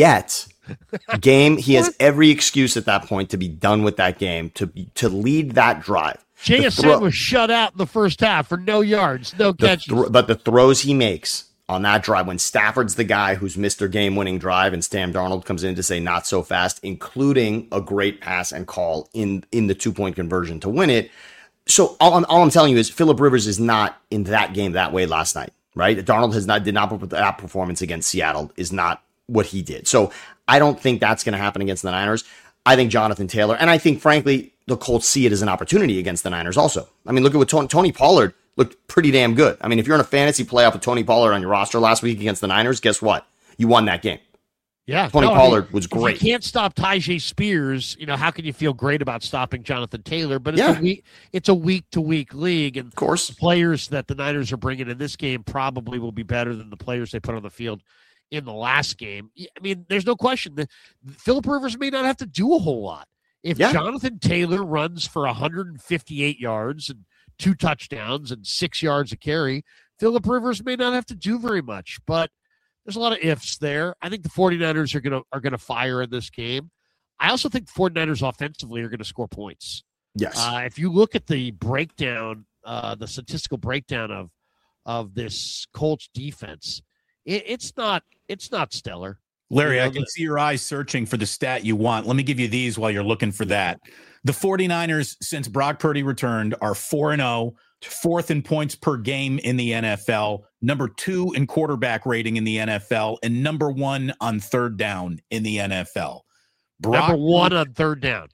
game, he has every excuse at that point to be done with that game, to lead that drive. JSN was shut out in the first half for no yards, no catches. But the throws he makes on that drive, when Stafford's the guy who's missed their game-winning drive and Sam Darnold comes in to say not so fast, including a great pass and call in the 2-point conversion to win it. So all I'm telling you is Phillip Rivers is not in that game that way last night, right? Darnold did not that performance against Seattle is not what he did. So I don't think that's going to happen against the Niners. I think Jonathan Taylor, and I think, frankly, the Colts see it as an opportunity against the Niners also. I mean, look at what Tony Pollard looked pretty damn good. I mean, if you're in a fantasy playoff with Tony Pollard on your roster last week against the Niners, guess what? You won that game. Yeah. Tony Pollard was great. If you can't stop Tyjae Spears, how can you feel great about stopping Jonathan Taylor? But it's a week-to-week league, and of course, the players that the Niners are bringing in this game probably will be better than the players they put on the field in the last game. I mean, there's no question that Phillip Rivers may not have to do a whole lot. If Jonathan Taylor runs for 158 yards and 2 touchdowns and 6 yards a carry, Phillip Rivers may not have to do very much, but there's a lot of ifs there. I think the 49ers are going to fire in this game. I also think the 49ers offensively are going to score points. Yes. If you look at the breakdown, the statistical breakdown of this Colts defense, it's not stellar. Larry, I can see your eyes searching for the stat you want. Let me give you these while you're looking for that. The 49ers, since Brock Purdy returned, are 4-0, 4th in points per game in the NFL, number 2 in quarterback rating in the NFL, and number 1 on third down in the NFL. Number 1 on third down.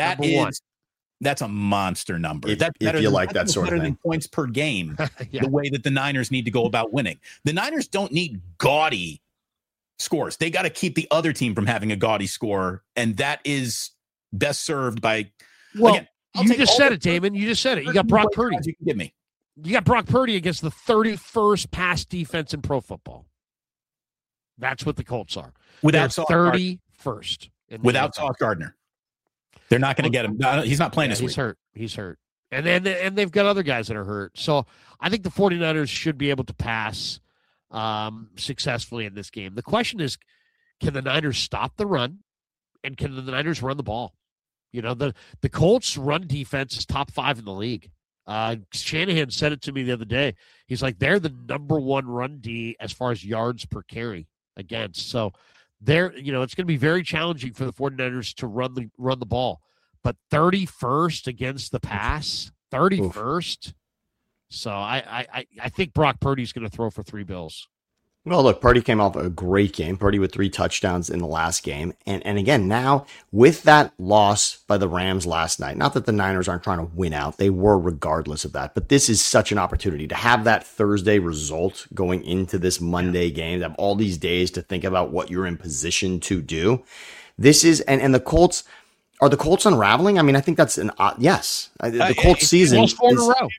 That's a monster number. If you like that sort of thing. Points per game, the way that the Niners need to go about winning. The Niners don't need gaudy scores. They got to keep the other team from having a gaudy score, and that is best served by. Well, again, you just said it, Damon. You just said it. You got Brock Purdy. You can give me. You got Brock Purdy against the 31st pass defense in pro football. That's what the Colts are. Without 31st. Without Sauce Gardner, they're not going to get him. He's not playing this week. He's hurt. And they've got other guys that are hurt. So I think the 49ers should be able to pass successfully in this game. The question is, can the Niners stop the run, and can the Niners run the ball? The Colts run defense is top 5 in the league. Shanahan said it to me the other day. He's like, they're the number 1 run D as far as yards per carry against. So it's going to be very challenging for the 49ers to run the ball. But 31st against the pass, 31st. Oof. So I think Brock Purdy's going to throw for 3 bills. Well, look, Purdy came off a great game. Purdy with 3 touchdowns in the last game. And again, now with that loss by the Rams last night, not that the Niners aren't trying to win out. They were regardless of that. But this is such an opportunity to have that Thursday result going into this Monday game, to have all these days to think about what you're in position to do. This is, and the Colts, are the Colts unraveling? I mean, I think that's yes. The Colts season is 4 in a row.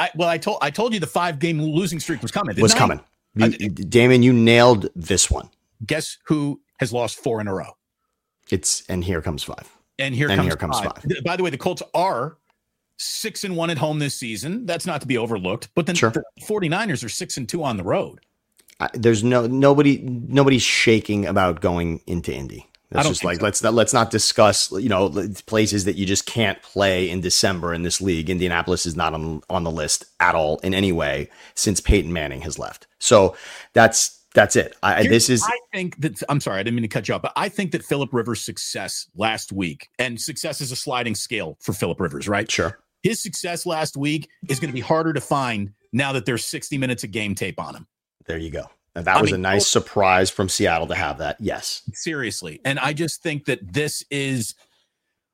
I told you the 5-game losing streak was coming. Coming. Damon, you nailed this one. Guess who has lost 4 in a row? And here comes 5. And here comes 5. By the way, the Colts are 6-1 at home this season. That's not to be overlooked. But then the 49ers are 6-2 on the road. There's nobody's shaking about going into Indy. It's just like so. let's not discuss places that you just can't play in December in this league. Indianapolis is not on the list at all in any way since Peyton Manning has left. So that's it. I'm sorry, I didn't mean to cut you off, but I think that Phillip Rivers' success last week, and success is a sliding scale for Phillip Rivers, right? Sure. His success last week is going to be harder to find now that there's 60 minutes of game tape on him. There you go. That was a nice surprise from Seattle to have that. Yes. Seriously. And I just think that this is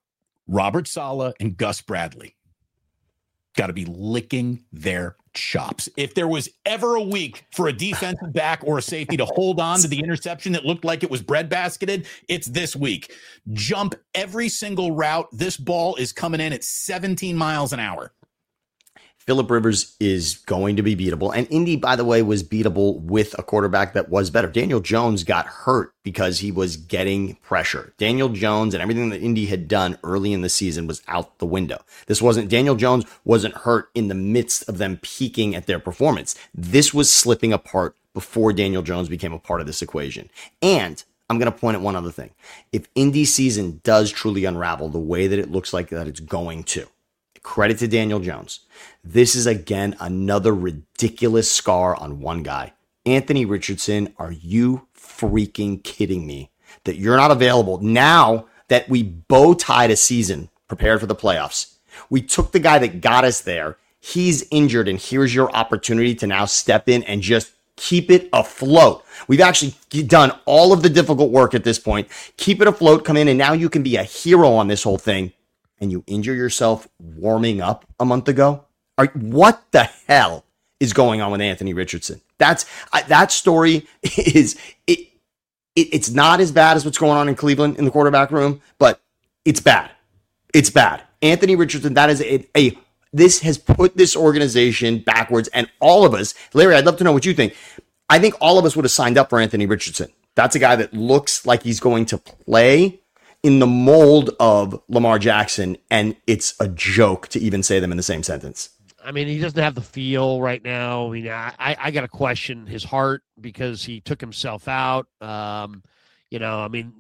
Robert Saleh and Gus Bradley got to be licking their chops. If there was ever a week for a defensive back or a safety to hold on to the interception that looked like it was breadbasketed, it's this week. Jump every single route. This ball is coming in at 17 miles an hour. Phillip Rivers is going to be beatable. And Indy, by the way, was beatable with a quarterback that was better. Daniel Jones got hurt because he was getting pressure. Daniel Jones and everything that Indy had done early in the season was out the window. Daniel Jones wasn't hurt in the midst of them peaking at their performance. This was slipping apart before Daniel Jones became a part of this equation. And I'm going to point at one other thing. If Indy's season does truly unravel the way that it looks like that it's going to, credit to Daniel Jones. This is, again, another ridiculous scar on one guy. Anthony Richardson, are you freaking kidding me that you're not available now that we bow tied a season prepared for the playoffs? We took the guy that got us there. He's injured, and here's your opportunity to now step in and just keep it afloat. We've actually done all of the difficult work at this point. Keep it afloat, come in, and now you can be a hero on this whole thing. And you injure yourself warming up a month ago? What the hell is going on with Anthony Richardson? That story is it's not as bad as what's going on in Cleveland in the quarterback room, but it's bad. It's bad. Anthony Richardson, that is this has put this organization backwards, and all of us, Larry, I'd love to know what you think. I think all of us would have signed up for Anthony Richardson. That's a guy that looks like he's going to play in the mold of Lamar Jackson, and it's a joke to even say them in the same sentence. I mean, he doesn't have the feel right now. I mean, I got to question his heart because he took himself out. I mean,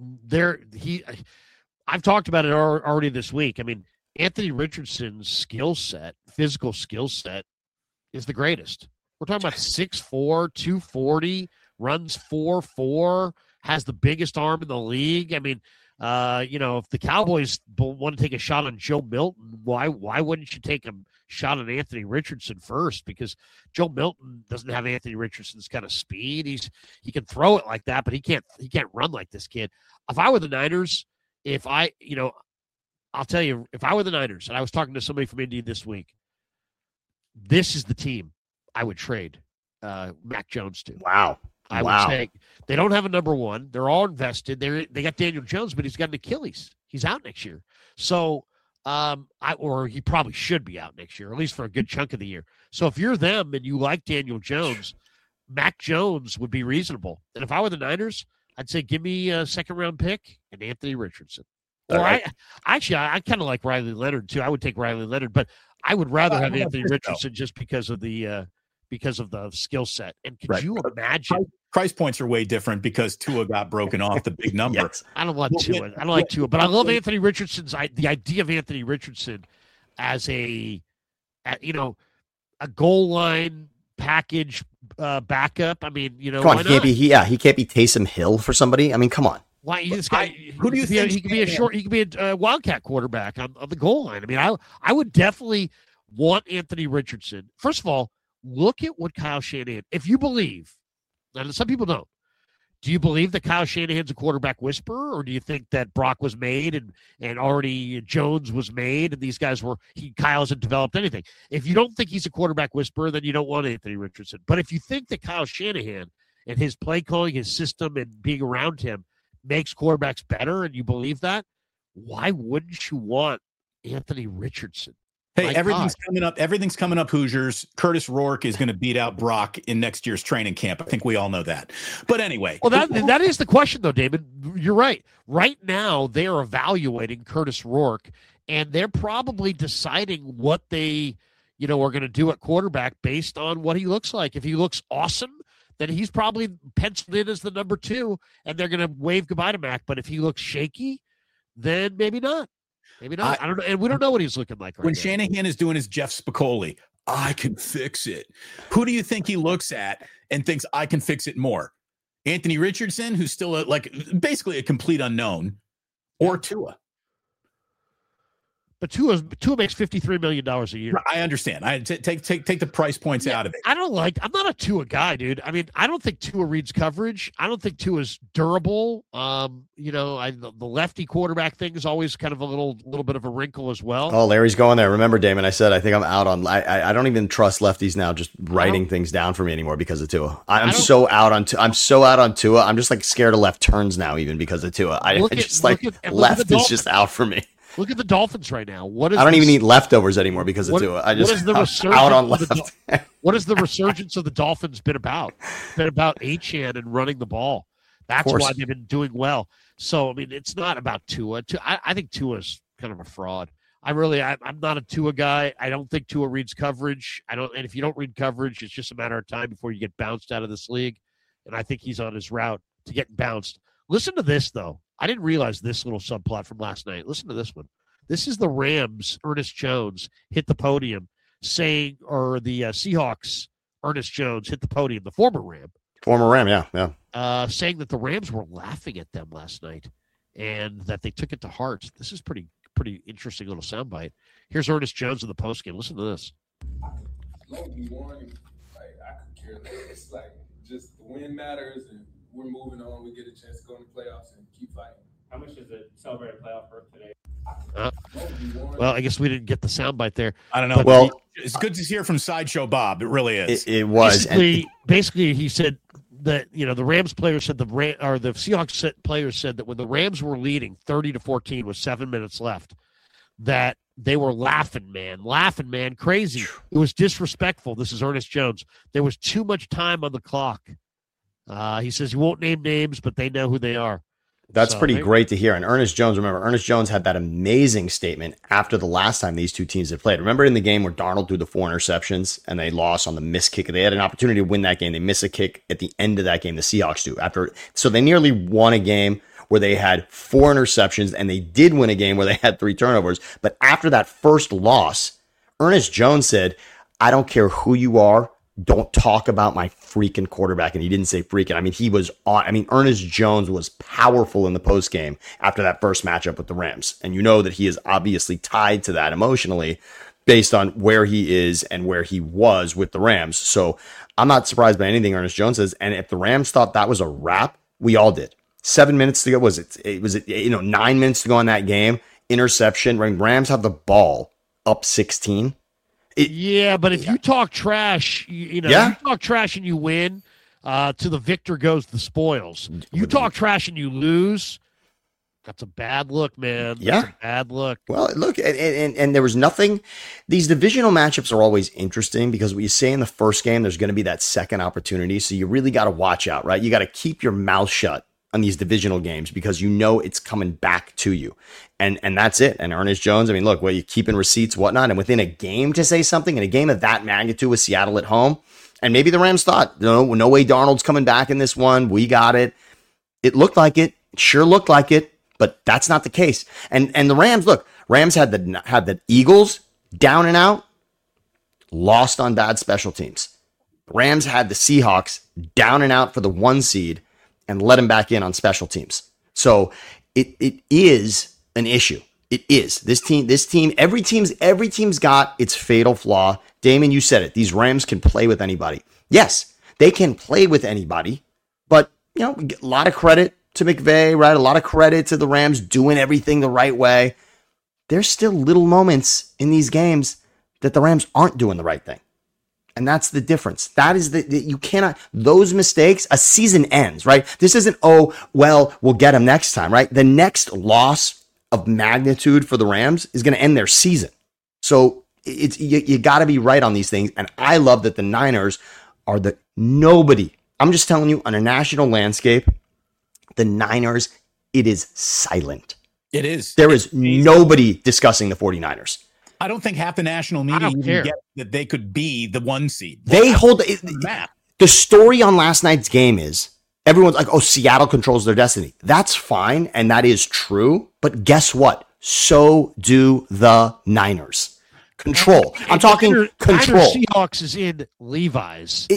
I've talked about it already this week. I mean, Anthony Richardson's skill set, physical skill set, is the greatest. We're talking about 6'4", 240, runs 4.4, has the biggest arm in the league. I mean, if the Cowboys want to take a shot on Joe Milton, why wouldn't you take a shot on Anthony Richardson first? Because Joe Milton doesn't have Anthony Richardson's kind of speed. He can throw it like that, but he can't run like this kid. If I were the Niners, I'll tell you, if I were the Niners, and I was talking to somebody from Indy this week, this is the team I would trade Mac Jones to. Wow. I would say they don't have a number one. They're all invested. They got Daniel Jones, but he's got an Achilles. He's out next year. So, or he probably should be out next year, at least for a good chunk of the year. So if you're them and you like Daniel Jones, Mac Jones would be reasonable. And if I were the Niners, I'd say give me a second-round pick and Anthony Richardson. Or right. I kind of like Riley Leonard too. I would take Riley Leonard, but I would rather have Anthony Richardson just because of the skill set. And could you imagine? Price points are way different because Tua got broken off the big number. Yes. I don't like Tua, but I love Anthony Richardson's the idea of Anthony Richardson as a goal line package backup. I mean, come on, he can't be Taysom Hill for somebody. I mean, come on. Why this guy? Who do you think he could be? He could be a wildcat quarterback on the goal line. I mean, I would definitely want Anthony Richardson. First of all, look at what Kyle Shanahan. If you believe, and some people don't, do you believe that Kyle Shanahan's a quarterback whisperer, or do you think that Brock was made and already Jones was made and these guys Kyle hasn't developed anything? If you don't think he's a quarterback whisperer, then you don't want Anthony Richardson. But if you think that Kyle Shanahan and his play calling, his system, and being around him makes quarterbacks better, and you believe that, why wouldn't you want Anthony Richardson? Hey, everything's coming up, Hoosiers. Curtis Rourke is going to beat out Brock in next year's training camp. I think we all know that. But anyway. Well, that is the question, though, David. You're right. Right now, they are evaluating Curtis Rourke, and they're probably deciding what they, are going to do at quarterback based on what he looks like. If he looks awesome, then he's probably penciled in as the number 2, and they're going to wave goodbye to Mac. But if he looks shaky, then maybe not. Maybe not. I don't know. And we don't know what he's looking like right when now. Shanahan is doing his Jeff Spicoli, I can fix it. Who do you think he looks at and thinks I can fix it more? Anthony Richardson, who's still basically a complete unknown, or Tua? But Tua makes $53 million a year. I understand. I take the price points out of it. I'm not a Tua guy, dude. I mean, I don't think Tua reads coverage. I don't think Tua's durable. The lefty quarterback thing is always kind of a little bit of a wrinkle as well. Oh, Larry's going there. Remember, Damon, I said I think I'm out on. I don't even trust lefties now, just writing things down for me anymore because of Tua. I'm so out on Tua. I'm just like scared of left turns now, even because of Tua. Left is just out for me. Look at the Dolphins right now. I don't even eat leftovers anymore because of Tua. I just out on left. What has the resurgence of the Dolphins been about? It's been about Achane and running the ball. That's why they've been doing well. So, I mean, it's not about Tua. I think Tua's kind of a fraud. I'm not a Tua guy. I don't think Tua reads coverage. And if you don't read coverage, it's just a matter of time before you get bounced out of this league. And I think he's on his route to getting bounced. Listen to this, though. I didn't realize this little subplot from last night. Listen to this one. This is the Rams, Ernest Jones, hit the podium the Seahawks, Ernest Jones, hit the podium, the former Ram. Yeah. Saying that the Rams were laughing at them last night and that they took it to heart. This is pretty interesting little soundbite. Here's Ernest Jones in the postgame. Listen to this. Like, we won, like, I could care less. Like, just the win matters, and we're moving on. We get a chance to go in the playoffs and keep fighting. How much is it celebrate a playoff berth today? Well, I guess we didn't get the soundbite there. I don't know. Well, it's good to hear from Sideshow Bob. It really is. It was. Basically, he said that the Rams players said the Seahawks players said that when the Rams were leading 30-14 with 7 minutes left, that they were laughing, man, crazy. It was disrespectful. This is Ernest Jones. There was too much time on the clock. He says he won't name names, but they know who they are. That's pretty great to hear. And Ernest Jones had that amazing statement after the last time these two teams had played. Remember in the game where Darnold threw the 4 interceptions and they lost on the missed kick? They had an opportunity to win that game. They miss a kick at the end of that game, the Seahawks do. So they nearly won a game where they had 4 interceptions, and they did win a game where they had 3 turnovers. But after that first loss, Ernest Jones said, I don't care who you are, don't talk about my freaking quarterback. And he didn't say freaking. I mean, he was on. I mean, Ernest Jones was powerful in the postgame after that first matchup with the Rams. And you know that he is obviously tied to that emotionally based on where he is and where he was with the Rams. So I'm not surprised by anything Ernest Jones says. And if the Rams thought that was a wrap, we all did. 7 minutes to go. Was it 9 minutes to go in that game? Interception. Rams have the ball up 16. But if you talk trash, you talk trash and you win, to the victor goes the spoils. You talk trash and you lose, that's a bad look, man. That's a bad look. Well, look, and there was nothing. These divisional matchups are always interesting because what you say in the first game, there's going to be that second opportunity. So you really got to watch out, right? You got to keep your mouth shut on these divisional games because you know it's coming back to you. And that's it. And Ernest Jones, I mean, look, you keeping receipts, whatnot, and within a game to say something, in a game of that magnitude with Seattle at home, and maybe the Rams thought, no way Darnold's coming back in this one. We got it. It looked like it. It sure looked like it, but that's not the case. And the Rams, look, had the Eagles down and out, lost on bad special teams. The Rams had the Seahawks down and out for the 1 seed and let them back in on special teams. So it is an issue. It is. This team, every team's got its fatal flaw. Damon, you said it. These Rams can play with anybody. Yes, they can play with anybody, but a lot of credit to McVay, right? A lot of credit to the Rams doing everything the right way. There's still little moments in these games that the Rams aren't doing the right thing. And that's the difference. That is you cannot, those mistakes, a season ends, right? This isn't, we'll get them next time, right? The next loss of magnitude for the Rams is going to end their season. So you got to be right on these things. And I love that the Niners are nobody. I'm just telling you, on a national landscape, the Niners, it is silent. It is. There is nobody discussing the 49ers. I don't think half the national media even get that they could be the 1 seed. They hold the story on last night's game is everyone's like, Seattle controls their destiny. That's fine. And that is true. But guess what? So do the Niners. Control. I'm talking control. Seahawks is in Levi's.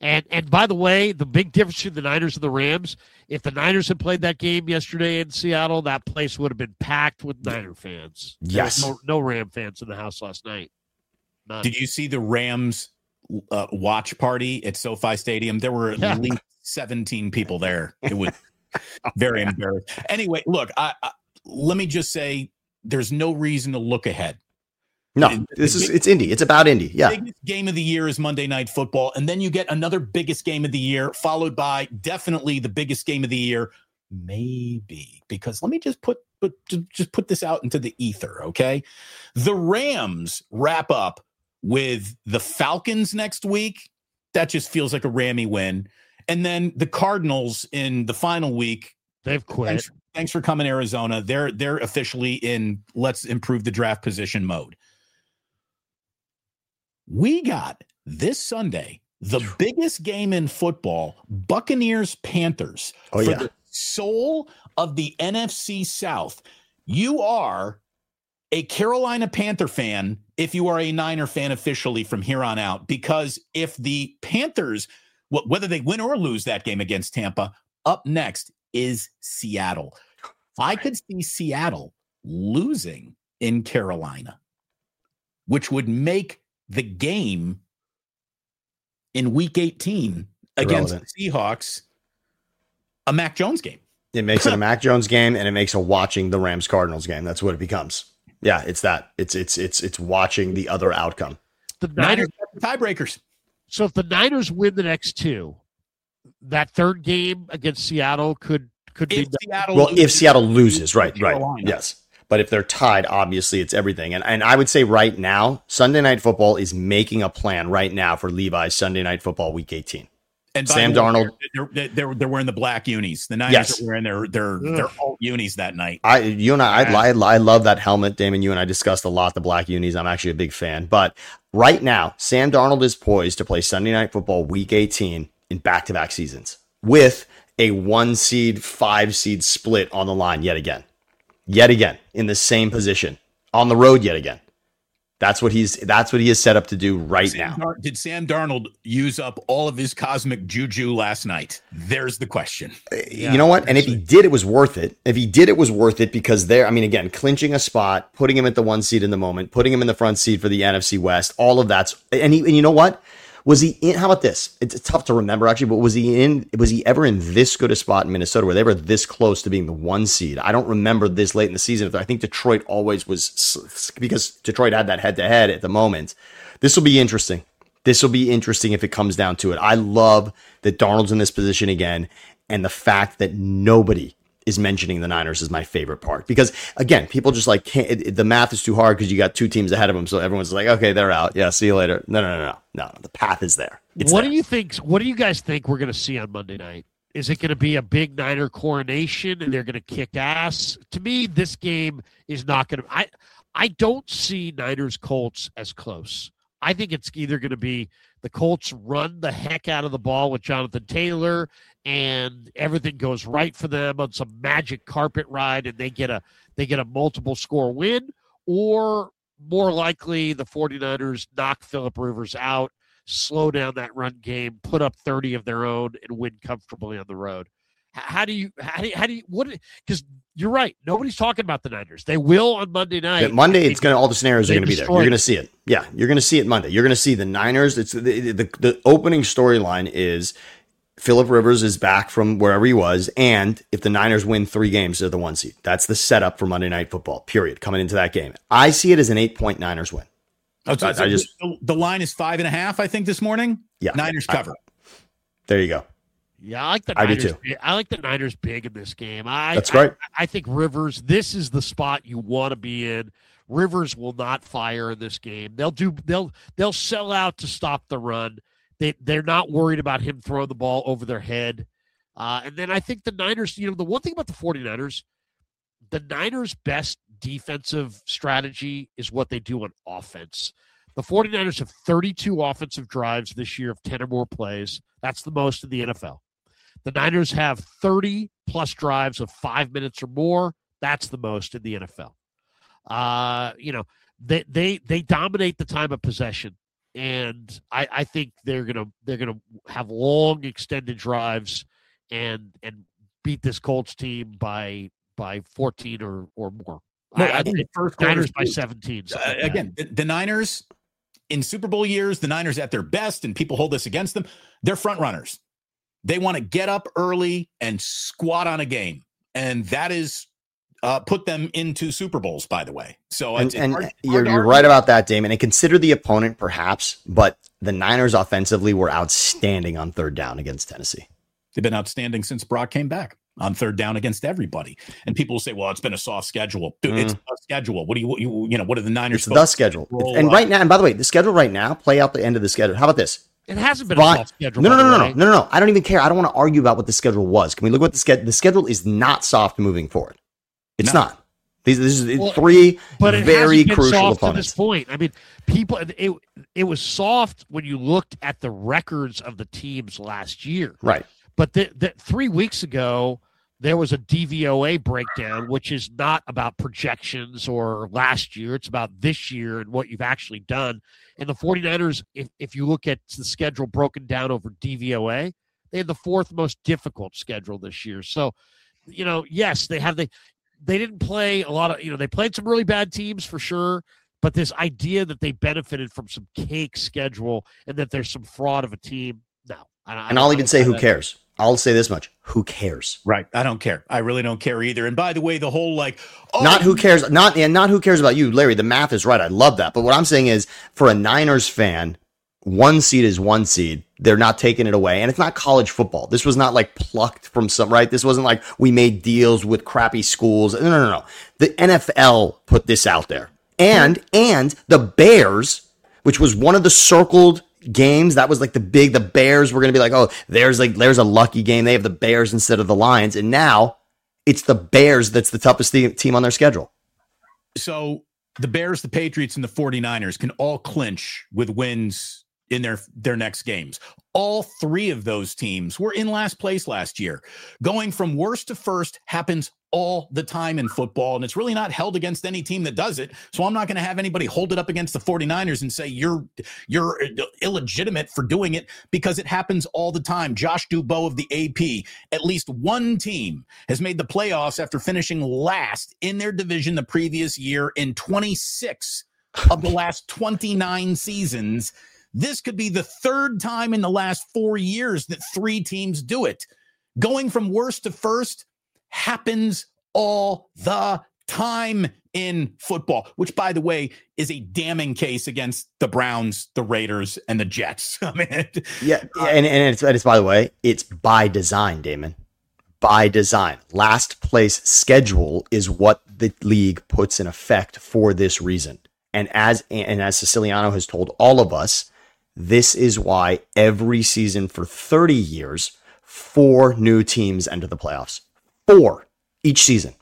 And by the way, the big difference between the Niners and the Rams, if the Niners had played that game yesterday in Seattle, that place would have been packed with Niner fans. Yes. There was no Ram fans in the house last night. None. Did you see the Rams watch party at SoFi Stadium? There were at least 17 people there. It was very embarrassing. Anyway, look, let me just say there's no reason to look ahead. No, it's Indy. It's about Indy. Yeah. The biggest game of the year is Monday Night Football. And then you get another biggest game of the year, followed by definitely the biggest game of the year. Maybe, because let me just put this out into the ether. Okay. The Rams wrap up with the Falcons next week. That just feels like a Rammy win. And then the Cardinals in the final week. They've quit. Thanks for coming, Arizona. They're officially in let's improve the draft position mode. We got this Sunday the biggest game in football, Buccaneers-Panthers, for the soul of the NFC South. You are a Carolina Panther fan if you are a Niner fan officially from here on out, because if the Panthers, whether they win or lose that game against Tampa, up next is Seattle. I could see Seattle losing in Carolina, which would make the game in week 18 against the Seahawks a Mac Jones game. It makes it a Mac Jones game, and it makes a watching the Rams Cardinals game. That's what it becomes. Yeah, it's that. It's watching the other outcome. The Niners tiebreakers. So if the Niners win the next two, that third game against Seattle could be if Seattle loses, right. Yes. But if they're tied, obviously it's everything. And I would say right now, Sunday Night Football is making a plan right now for Levi's Sunday Night Football Week 18. And Sam Darnold, they're wearing the black unis. The Niners are wearing their alt unis that night. I love that helmet, Damon. You and I discussed a lot the black unis. I'm actually a big fan. But right now, Sam Darnold is poised to play Sunday Night Football Week 18 in back-to-back seasons with a 1 seed, 5 seed split on the line yet again in the same position on the road yet again. That's what he is set up to do now. Did Sam Darnold use up all of his cosmic juju last night? There's the question. You know what? And if he did, it was worth it. Because again, clinching a spot, putting him at the 1 seed in the moment, putting him in the front seat for the NFC West, all of that's, and you know what? Was he in? How about this? It's tough to remember actually, but was he ever in this good a spot in Minnesota where they were this close to being the 1 seed? I don't remember this late in the season. I think Detroit always was, because Detroit had that head-to-head at the moment. This will be interesting. This will be interesting if it comes down to it. I love that Darnold's in this position again, and the fact that nobody is mentioning the Niners is my favorite part, because again, people just like the math is too hard because you got two teams ahead of them, so everyone's like, okay, they're out. Yeah, see you later. No. The path is there. What do you think? What do you guys think we're going to see on Monday night? Is it going to be a big Niner coronation and they're going to kick ass? To me, this game is not going to. I don't see Niners Colts as close. I think it's either going to be the Colts run the heck out of the ball with Jonathan Taylor, and everything goes right for them on some magic carpet ride, and they get a multiple score win, or more likely the 49ers knock Phillip Rivers out, slow down that run game, put up 30 of their own, and win comfortably on the road. How do you because you're right, nobody's talking about the Niners. They will on Monday night. Monday, all the scenarios are going to be there. You're going to see it. Yeah, you're going to see it Monday. You're going to see the Niners. It's the opening storyline is Phillip Rivers is back from wherever he was, and if the Niners win 3 games, they're the 1 seed. That's the setup for Monday Night Football, period, coming into that game. I see it as an 8-point Niners win. The line is 5.5, I think, this morning. Yeah. Niners cover. There you go. Yeah, I like the Niners. I do too. I like the Niners big in this game. That's great. I think Rivers, this is the spot you want to be in. Rivers will not fire in this game. They'll sell out to stop the run. They're not worried about him throwing the ball over their head. And then I think the Niners, the one thing about the 49ers, the Niners' best defensive strategy is what they do on offense. The 49ers have 32 offensive drives this year of 10 or more plays. That's the most in the NFL. The Niners have 30-plus drives of 5 minutes or more. That's the most in the NFL. They dominate the time of possession. and I think they're gonna have long extended drives and beat this Colts team by 14 or more. No, I think think first Niners by quarter's- 17. something like that. Again, the Niners in Super Bowl years, the Niners at their best, and people hold this against them, they're front runners. They want to get up early and squat on a game. And that is put them into Super Bowls, by the way. So it's hard to you're argue. right about that, Damon. And consider the opponent, perhaps, but the Niners offensively were outstanding on third down against Tennessee. They've been outstanding since Brock came back on third down against everybody. And people will say, well, it's been a soft schedule. Dude, it's a schedule. What do what are the Niners? It's the schedule. And right now, and by the way, the schedule right now, play out the end of the schedule. How about this? It hasn't been a soft schedule. No. I don't even care. I don't want to argue about what the schedule was. Can we look at the schedule? The schedule is not soft moving forward. It's not. This is three but it very hasn't been crucial soft opponents. to this point. I mean, people, it was soft when you looked at the records of the teams last year. Right. But 3 weeks ago, there was a DVOA breakdown, which is not about projections or last year. It's about this year and what you've actually done. And the 49ers, if you look at the schedule broken down over DVOA, they had the fourth most difficult schedule this year. So, yes, they didn't play a lot of, they played some really bad teams for sure. But this idea that they benefited from some cake schedule and that there's some fraud of a team, no. And I'll even say, who cares? I'll say this much. Who cares? Right. I don't care. I really don't care either. And by the way, the whole not who cares, not who cares about you, Larry. The math is right. I love that. But what I'm saying is, for a Niners fan, one seed is one seed. They're not taking it away. And it's not college football. This was not like plucked from right? This wasn't like we made deals with crappy schools. No. The NFL put this out there. And the Bears, which was one of the circled games, that was like the Bears were going to be like, oh, there's a lucky game. They have the Bears instead of the Lions. And now it's the Bears that's the toughest team on their schedule. So the Bears, the Patriots, and the 49ers can all clinch with wins in their next games. All three of those teams were in last place last year. Going from worst to first happens all the time in football, and it's really not held against any team that does it. So I'm not going to have anybody hold it up against the 49ers and say you're illegitimate for doing it, because it happens all the time. Josh Dubow of the AP, at least one team has made the playoffs after finishing last in their division the previous year in 26 of the last 29 seasons. This could be the third time in the last 4 years that three teams do it. Going from worst to first happens all the time in football, which, by the way, is a damning case against the Browns, the Raiders, and the Jets. I mean, and it's by the way, it's by design, Damon. By design. Last place schedule is what the league puts in effect for this reason. And as Siciliano has told all of us, this is why every season for 30 years, 4 new teams enter the playoffs. 4 each season.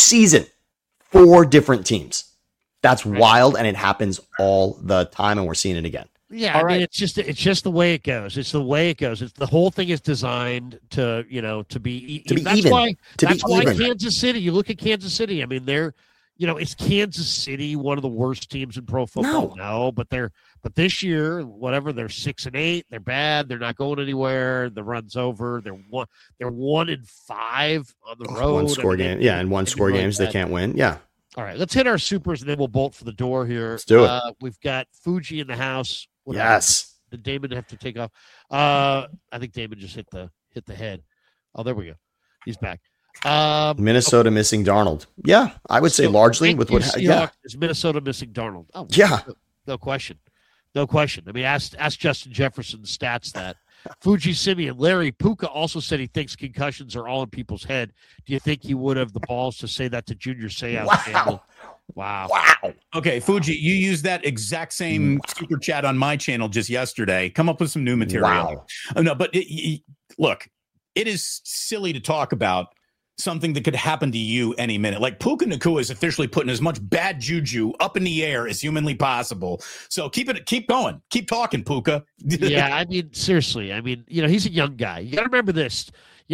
4 different teams. That's wild, and it happens all the time, and we're seeing it again. Yeah, I mean, it's just the way it goes. It's the way it goes. It's the whole thing is designed to be even. That's why Kansas City. You look at Kansas City. I mean, they're, is Kansas City one of the worst teams in pro football? No, but this year, whatever, they're 6-8. They're bad. They're not going anywhere. The run's over. They're 1-5 on the road. One score game. Yeah, and one score games they can't win. Yeah. All right, let's hit our supers and then we'll bolt for the door here. Let's do it. We've got Fuji in the house. Yes. Did Damon have to take off? I think Damon just hit the head. Oh, there we go. He's back. Minnesota missing Darnold. Yeah, I would say largely with what. Yeah, is Minnesota missing Darnold? Oh, yeah, no question. I mean, ask Justin Jefferson's stats that. Fuji Simeon, Larry Puka also said he thinks concussions are all in people's head. Do you think he would have the balls to say that to Junior Seau? Wow. Okay, Fuji, you used that exact same super chat on my channel just yesterday. Come up with some new material. Wow. No, but look, it is silly to talk about something that could happen to you any minute. Like Puka Nacua is officially putting as much bad juju up in the air as humanly possible. So keep going. Keep talking, Puka. Yeah, I mean, seriously. I mean, he's a young guy. You got to remember this.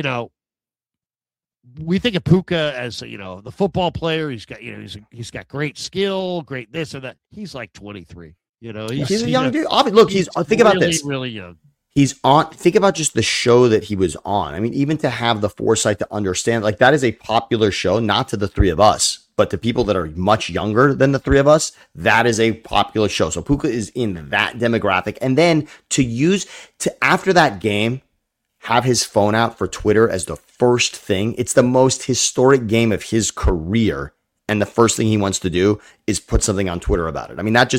We think of Puka as, the football player. He's got, he's got great skill, great this and that. He's like 23. You know, He's a young dude. Look, think about this. Really young. He's on. Think about just the show that he was on. I mean, even to have the foresight to understand, like, that is a popular show, not to the three of us, but to people that are much younger than the three of us. That is a popular show. So Puka is in that demographic. And then after that game, have his phone out for Twitter as the first thing. It's the most historic game of his career. And the first thing he wants to do is put something on Twitter about it. I mean, that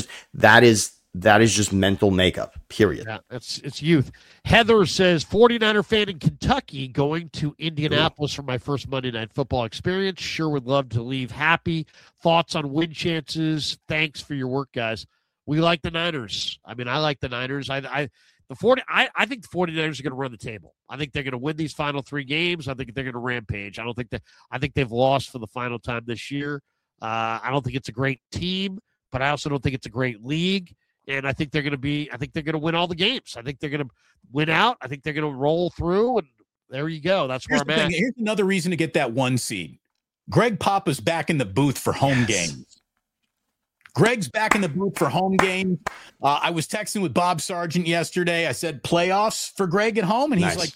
is just mental makeup, period. Yeah, it's youth. Heather says, 49er fan in Kentucky going to Indianapolis for my first Monday Night Football experience. Sure would love to leave happy. Thoughts on win chances? Thanks for your work, guys. We like the Niners. I mean, I like the Niners. I think the 49ers are going to run the table. I think they're going to win these final 3 games. I think they're going to rampage. I think they've lost for the final time this year. I don't think it's a great team, but I also don't think it's a great league. And I think they're going to win all the games. I think they're going to win out. I think they're going to roll through, and there you go. That's where I'm at. Here's another reason to get that 1 seed. Greg Papa's back in the booth for home games. Greg's back in the booth for home games. I was texting with Bob Sargent yesterday. I said playoffs for Greg at home, and he's like,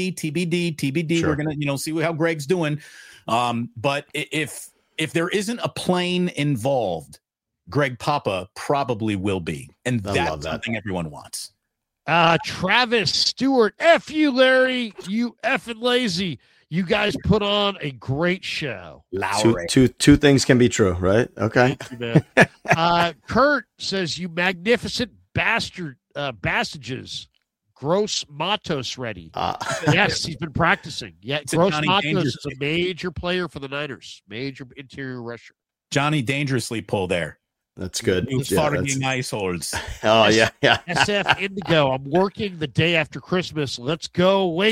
TBD. Sure. We're going to, see how Greg's doing. But if there isn't a plane involved, Greg Papa probably will be. And that's something everyone wants. Travis Stewart, F you, Larry, you effing lazy. You guys put on a great show. Two things can be true, right? Okay. Kurt says, you magnificent bastages. Gross Matos ready. Yes, he's been practicing. Yeah, Gross Matos is a major player for the Niners. Major interior rusher. Johnny Dangerously pull there. That's good. Ice holds. Oh, yeah. SF Indigo. I'm working the day after Christmas. Let's go. Wake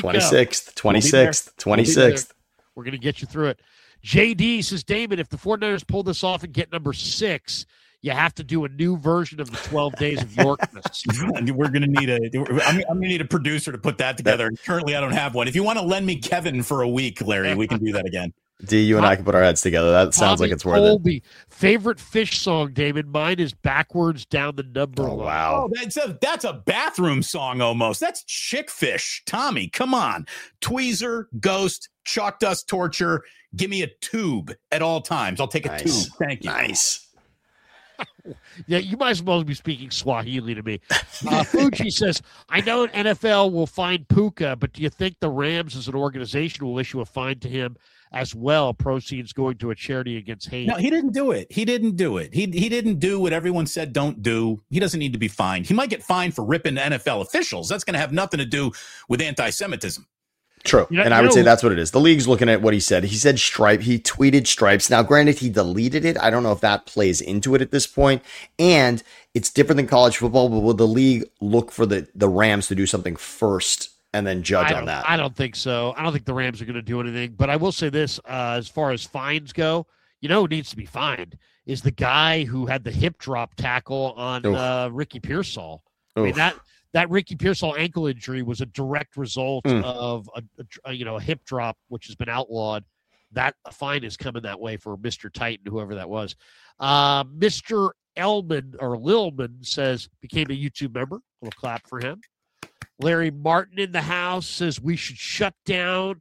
26th. We're going to get you through it. JD says, Damon, if the 49ers pull this off and get number 6, you have to do a new version of the 12 Days of Yorkmas. We're going to need I'm going to need a producer to put that together. Currently, I don't have one. If you want to lend me Kevin for a week, Larry, we can do that again. D, you and I can put our heads together. That sounds like it's worth it. Favorite Fish song, David. Mine is Backwards Down the Number Line. Wow. Oh, that's a bathroom song almost. That's Chick Fish. Tommy, come on. Tweezer, Ghost, Chalk Dust Torture. Give me a tube at all times. I'll take a tube. Thank you. Nice. Yeah, you might as well be speaking Swahili to me. Fuji says, I know NFL will fine Puka, but do you think the Rams as an organization will issue a fine to him as well? Proceeds going to a charity against hate. No, he didn't do it. He didn't do what everyone said don't do. He doesn't need to be fined. He might get fined for ripping NFL officials. That's going to have nothing to do with anti-Semitism. True. And I would say that's what it is. The league's looking at what he said. He said stripe. He tweeted stripes. Now, granted, he deleted it. I don't know if that plays into it at this point. And it's different than college football, but will the league look for the Rams to do something first and then judge on that? I don't think so. I don't think the Rams are going to do anything. But I will say this, as far as fines go, who needs to be fined is the guy who had the hip drop tackle on Ricky Pearsall. I mean, that Ricky Pearsall ankle injury was a direct result of a hip drop, which has been outlawed. That fine is coming that way for Mr. Titan, whoever that was. Mr. Elman or Lilman says, became a YouTube member. A little clap for him. Larry Martin in the house says we should shut down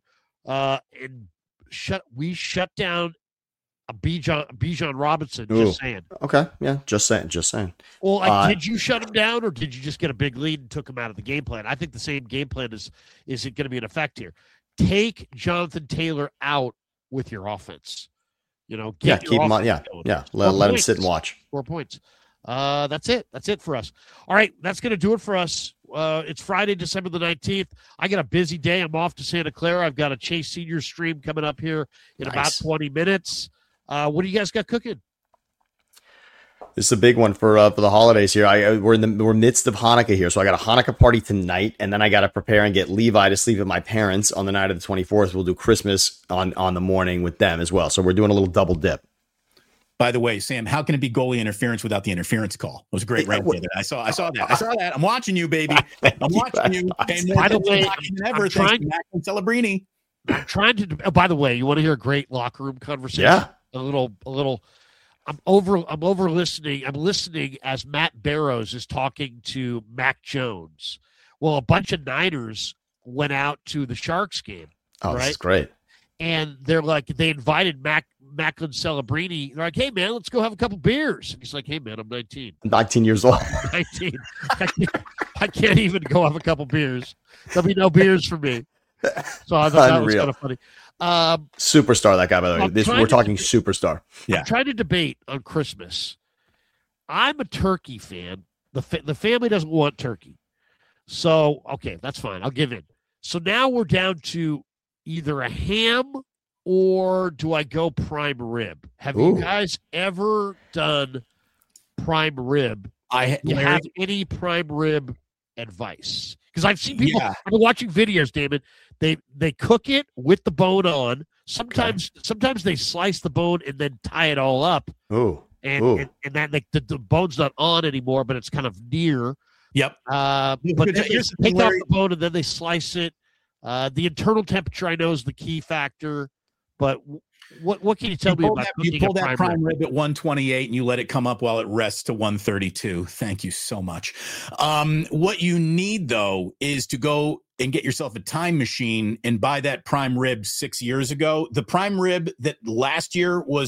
shut down a Bijan Robinson. Ooh. Just saying. Okay. Yeah. Just saying. Well, did you shut him down or did you just get a big lead and took him out of the game plan? I think the same game plan is it going to be in effect here. Take Jonathan Taylor out with your offense. Keep him on. Yeah. Let him sit and watch. 4 points. That's it. That's it for us. All right. That's going to do it for us. It's Friday, December the 19th. I got a busy day. I'm off to Santa Clara. I've got a Chase Senior stream coming up here in about 20 minutes. What do you guys got cooking? This is a big one for the holidays here. We're midst of Hanukkah here, so I got a Hanukkah party tonight, and then I got to prepare and get Levi to sleep at my parents on the night of the 24th. We'll do Christmas on the morning with them as well. So we're doing a little double dip. By the way, Sam, how can it be goalie interference without the interference call? It was a great right there. I saw that. I'm watching you, baby. I'm watching you. By the way, Celebrini. I'm trying to. Oh, by the way, you want to hear a great locker room conversation? Yeah. A little. I'm over listening. I'm listening as Matt Barrows is talking to Mac Jones. Well, a bunch of Niners went out to the Sharks game. Oh, right? This is great. And they're like, they invited Macklin Celebrini. They're like, hey, man, let's go have a couple beers. And he's like, hey, man, I'm 19. I'm 19 years old. 19. I can't even go have a couple beers. There'll be no beers for me. So I thought that was kind of funny. Superstar, that guy, by the way. We're talking superstar. Yeah. I'm trying to debate on Christmas. I'm a turkey fan. The family doesn't want turkey. So, okay, that's fine. I'll give in. So now we're down to either a ham or do I go prime rib? Have you guys ever done prime rib? Do you have any prime rib advice? Because I've seen people, I've been watching videos, Damon. They cook it with the bone on. Sometimes they slice the bone and then tie it all up. And that the bone's not on anymore, but it's kind of near. Yep. But then they take off the bone and then they slice it. The internal temperature, I know, is the key factor. But what can you tell me about cooking? You pull that prime rib at 128 and you let it come up while it rests to 132. Thank you so much. What you need, though, is to go and get yourself a time machine and buy that prime rib 6 years ago. The prime rib that last year was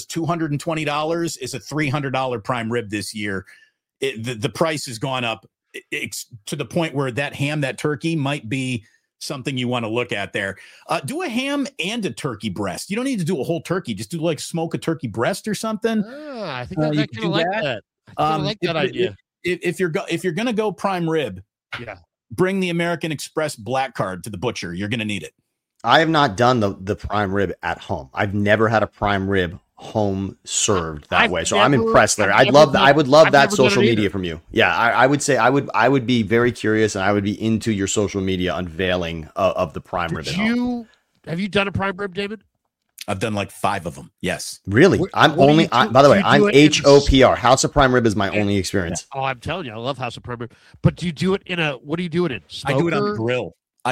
$220 is a $300 prime rib this year. The price has gone up to the point where that ham, that turkey might be something you want to look at there. Do a ham and a turkey breast. You don't need to do a whole turkey. Just do like smoke a turkey breast or something. I think I kind of like that. I like that idea. If you're going to go prime rib, bring the American Express black card to the butcher. You're going to need it. I have not done the prime rib at home. I've never had a prime rib home served that way. So I'm impressed, Larry. I would love that social media from you. Yeah, I would say I would be very curious, and I would be into your social media unveiling of the prime rib. Have you done a prime rib, David? I've done like 5 of them. Yes. Really? By the way, I'm HOPR. House of Prime Rib is my only experience. Oh, I'm telling you, I love House of Prime Rib. But do you do it what do you do it in? Smoker? I do it on the grill.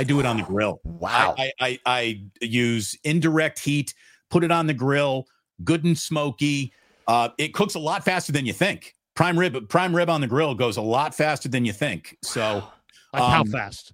Wow. I use indirect heat, put it on the grill, good and smoky. It cooks a lot faster than you think. Prime rib on the grill goes a lot faster than you think. So how fast?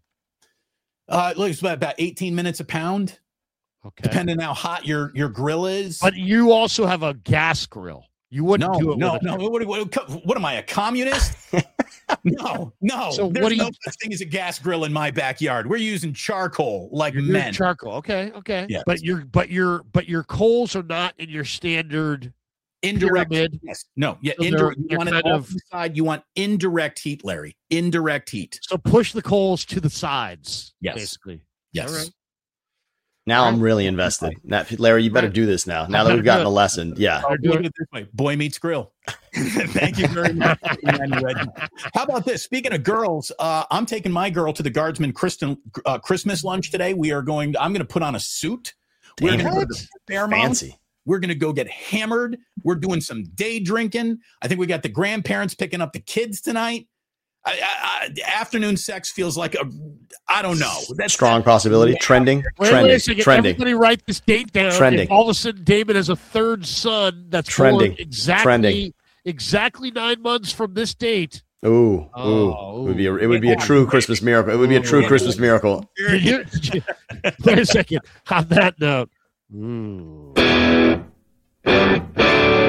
It's about 18 minutes a pound. Okay. Depending on how hot your grill is. But you also have a gas grill. You wouldn't do it. No. What am I, a communist? No. So there's no such thing as a gas grill in my backyard. We're using charcoal like men. Charcoal. Okay. Yeah. But your coals are not in your standard indirect. Pyramid. Yes. No. Yeah. So indirect. You want it off the side. You want indirect heat, Larry. Indirect heat. So push the coals to the sides. Yes. Basically. Yes. All right. Now I'm really invested. Now, Larry, you better do this now. Now that we've gotten a lesson. Yeah. Look at it this way. Boy meets grill. Thank you very much. How about this? Speaking of girls, I'm taking my girl to the Guardsman Christmas lunch today. I'm going to put on a suit. We're going to go to the Fairmount. Fancy. We're going to go get hammered. We're doing some day drinking. I think we got the grandparents picking up the kids tonight. Afternoon sex feels like I don't know. That's strong possibility. Trending. Wait a second. Everybody write this date down. Trending. If all of a sudden David has a third son that's trending. Exactly 9 months from this date. It would be a true Christmas miracle. It would be a true Christmas miracle. Wait a second. On that note.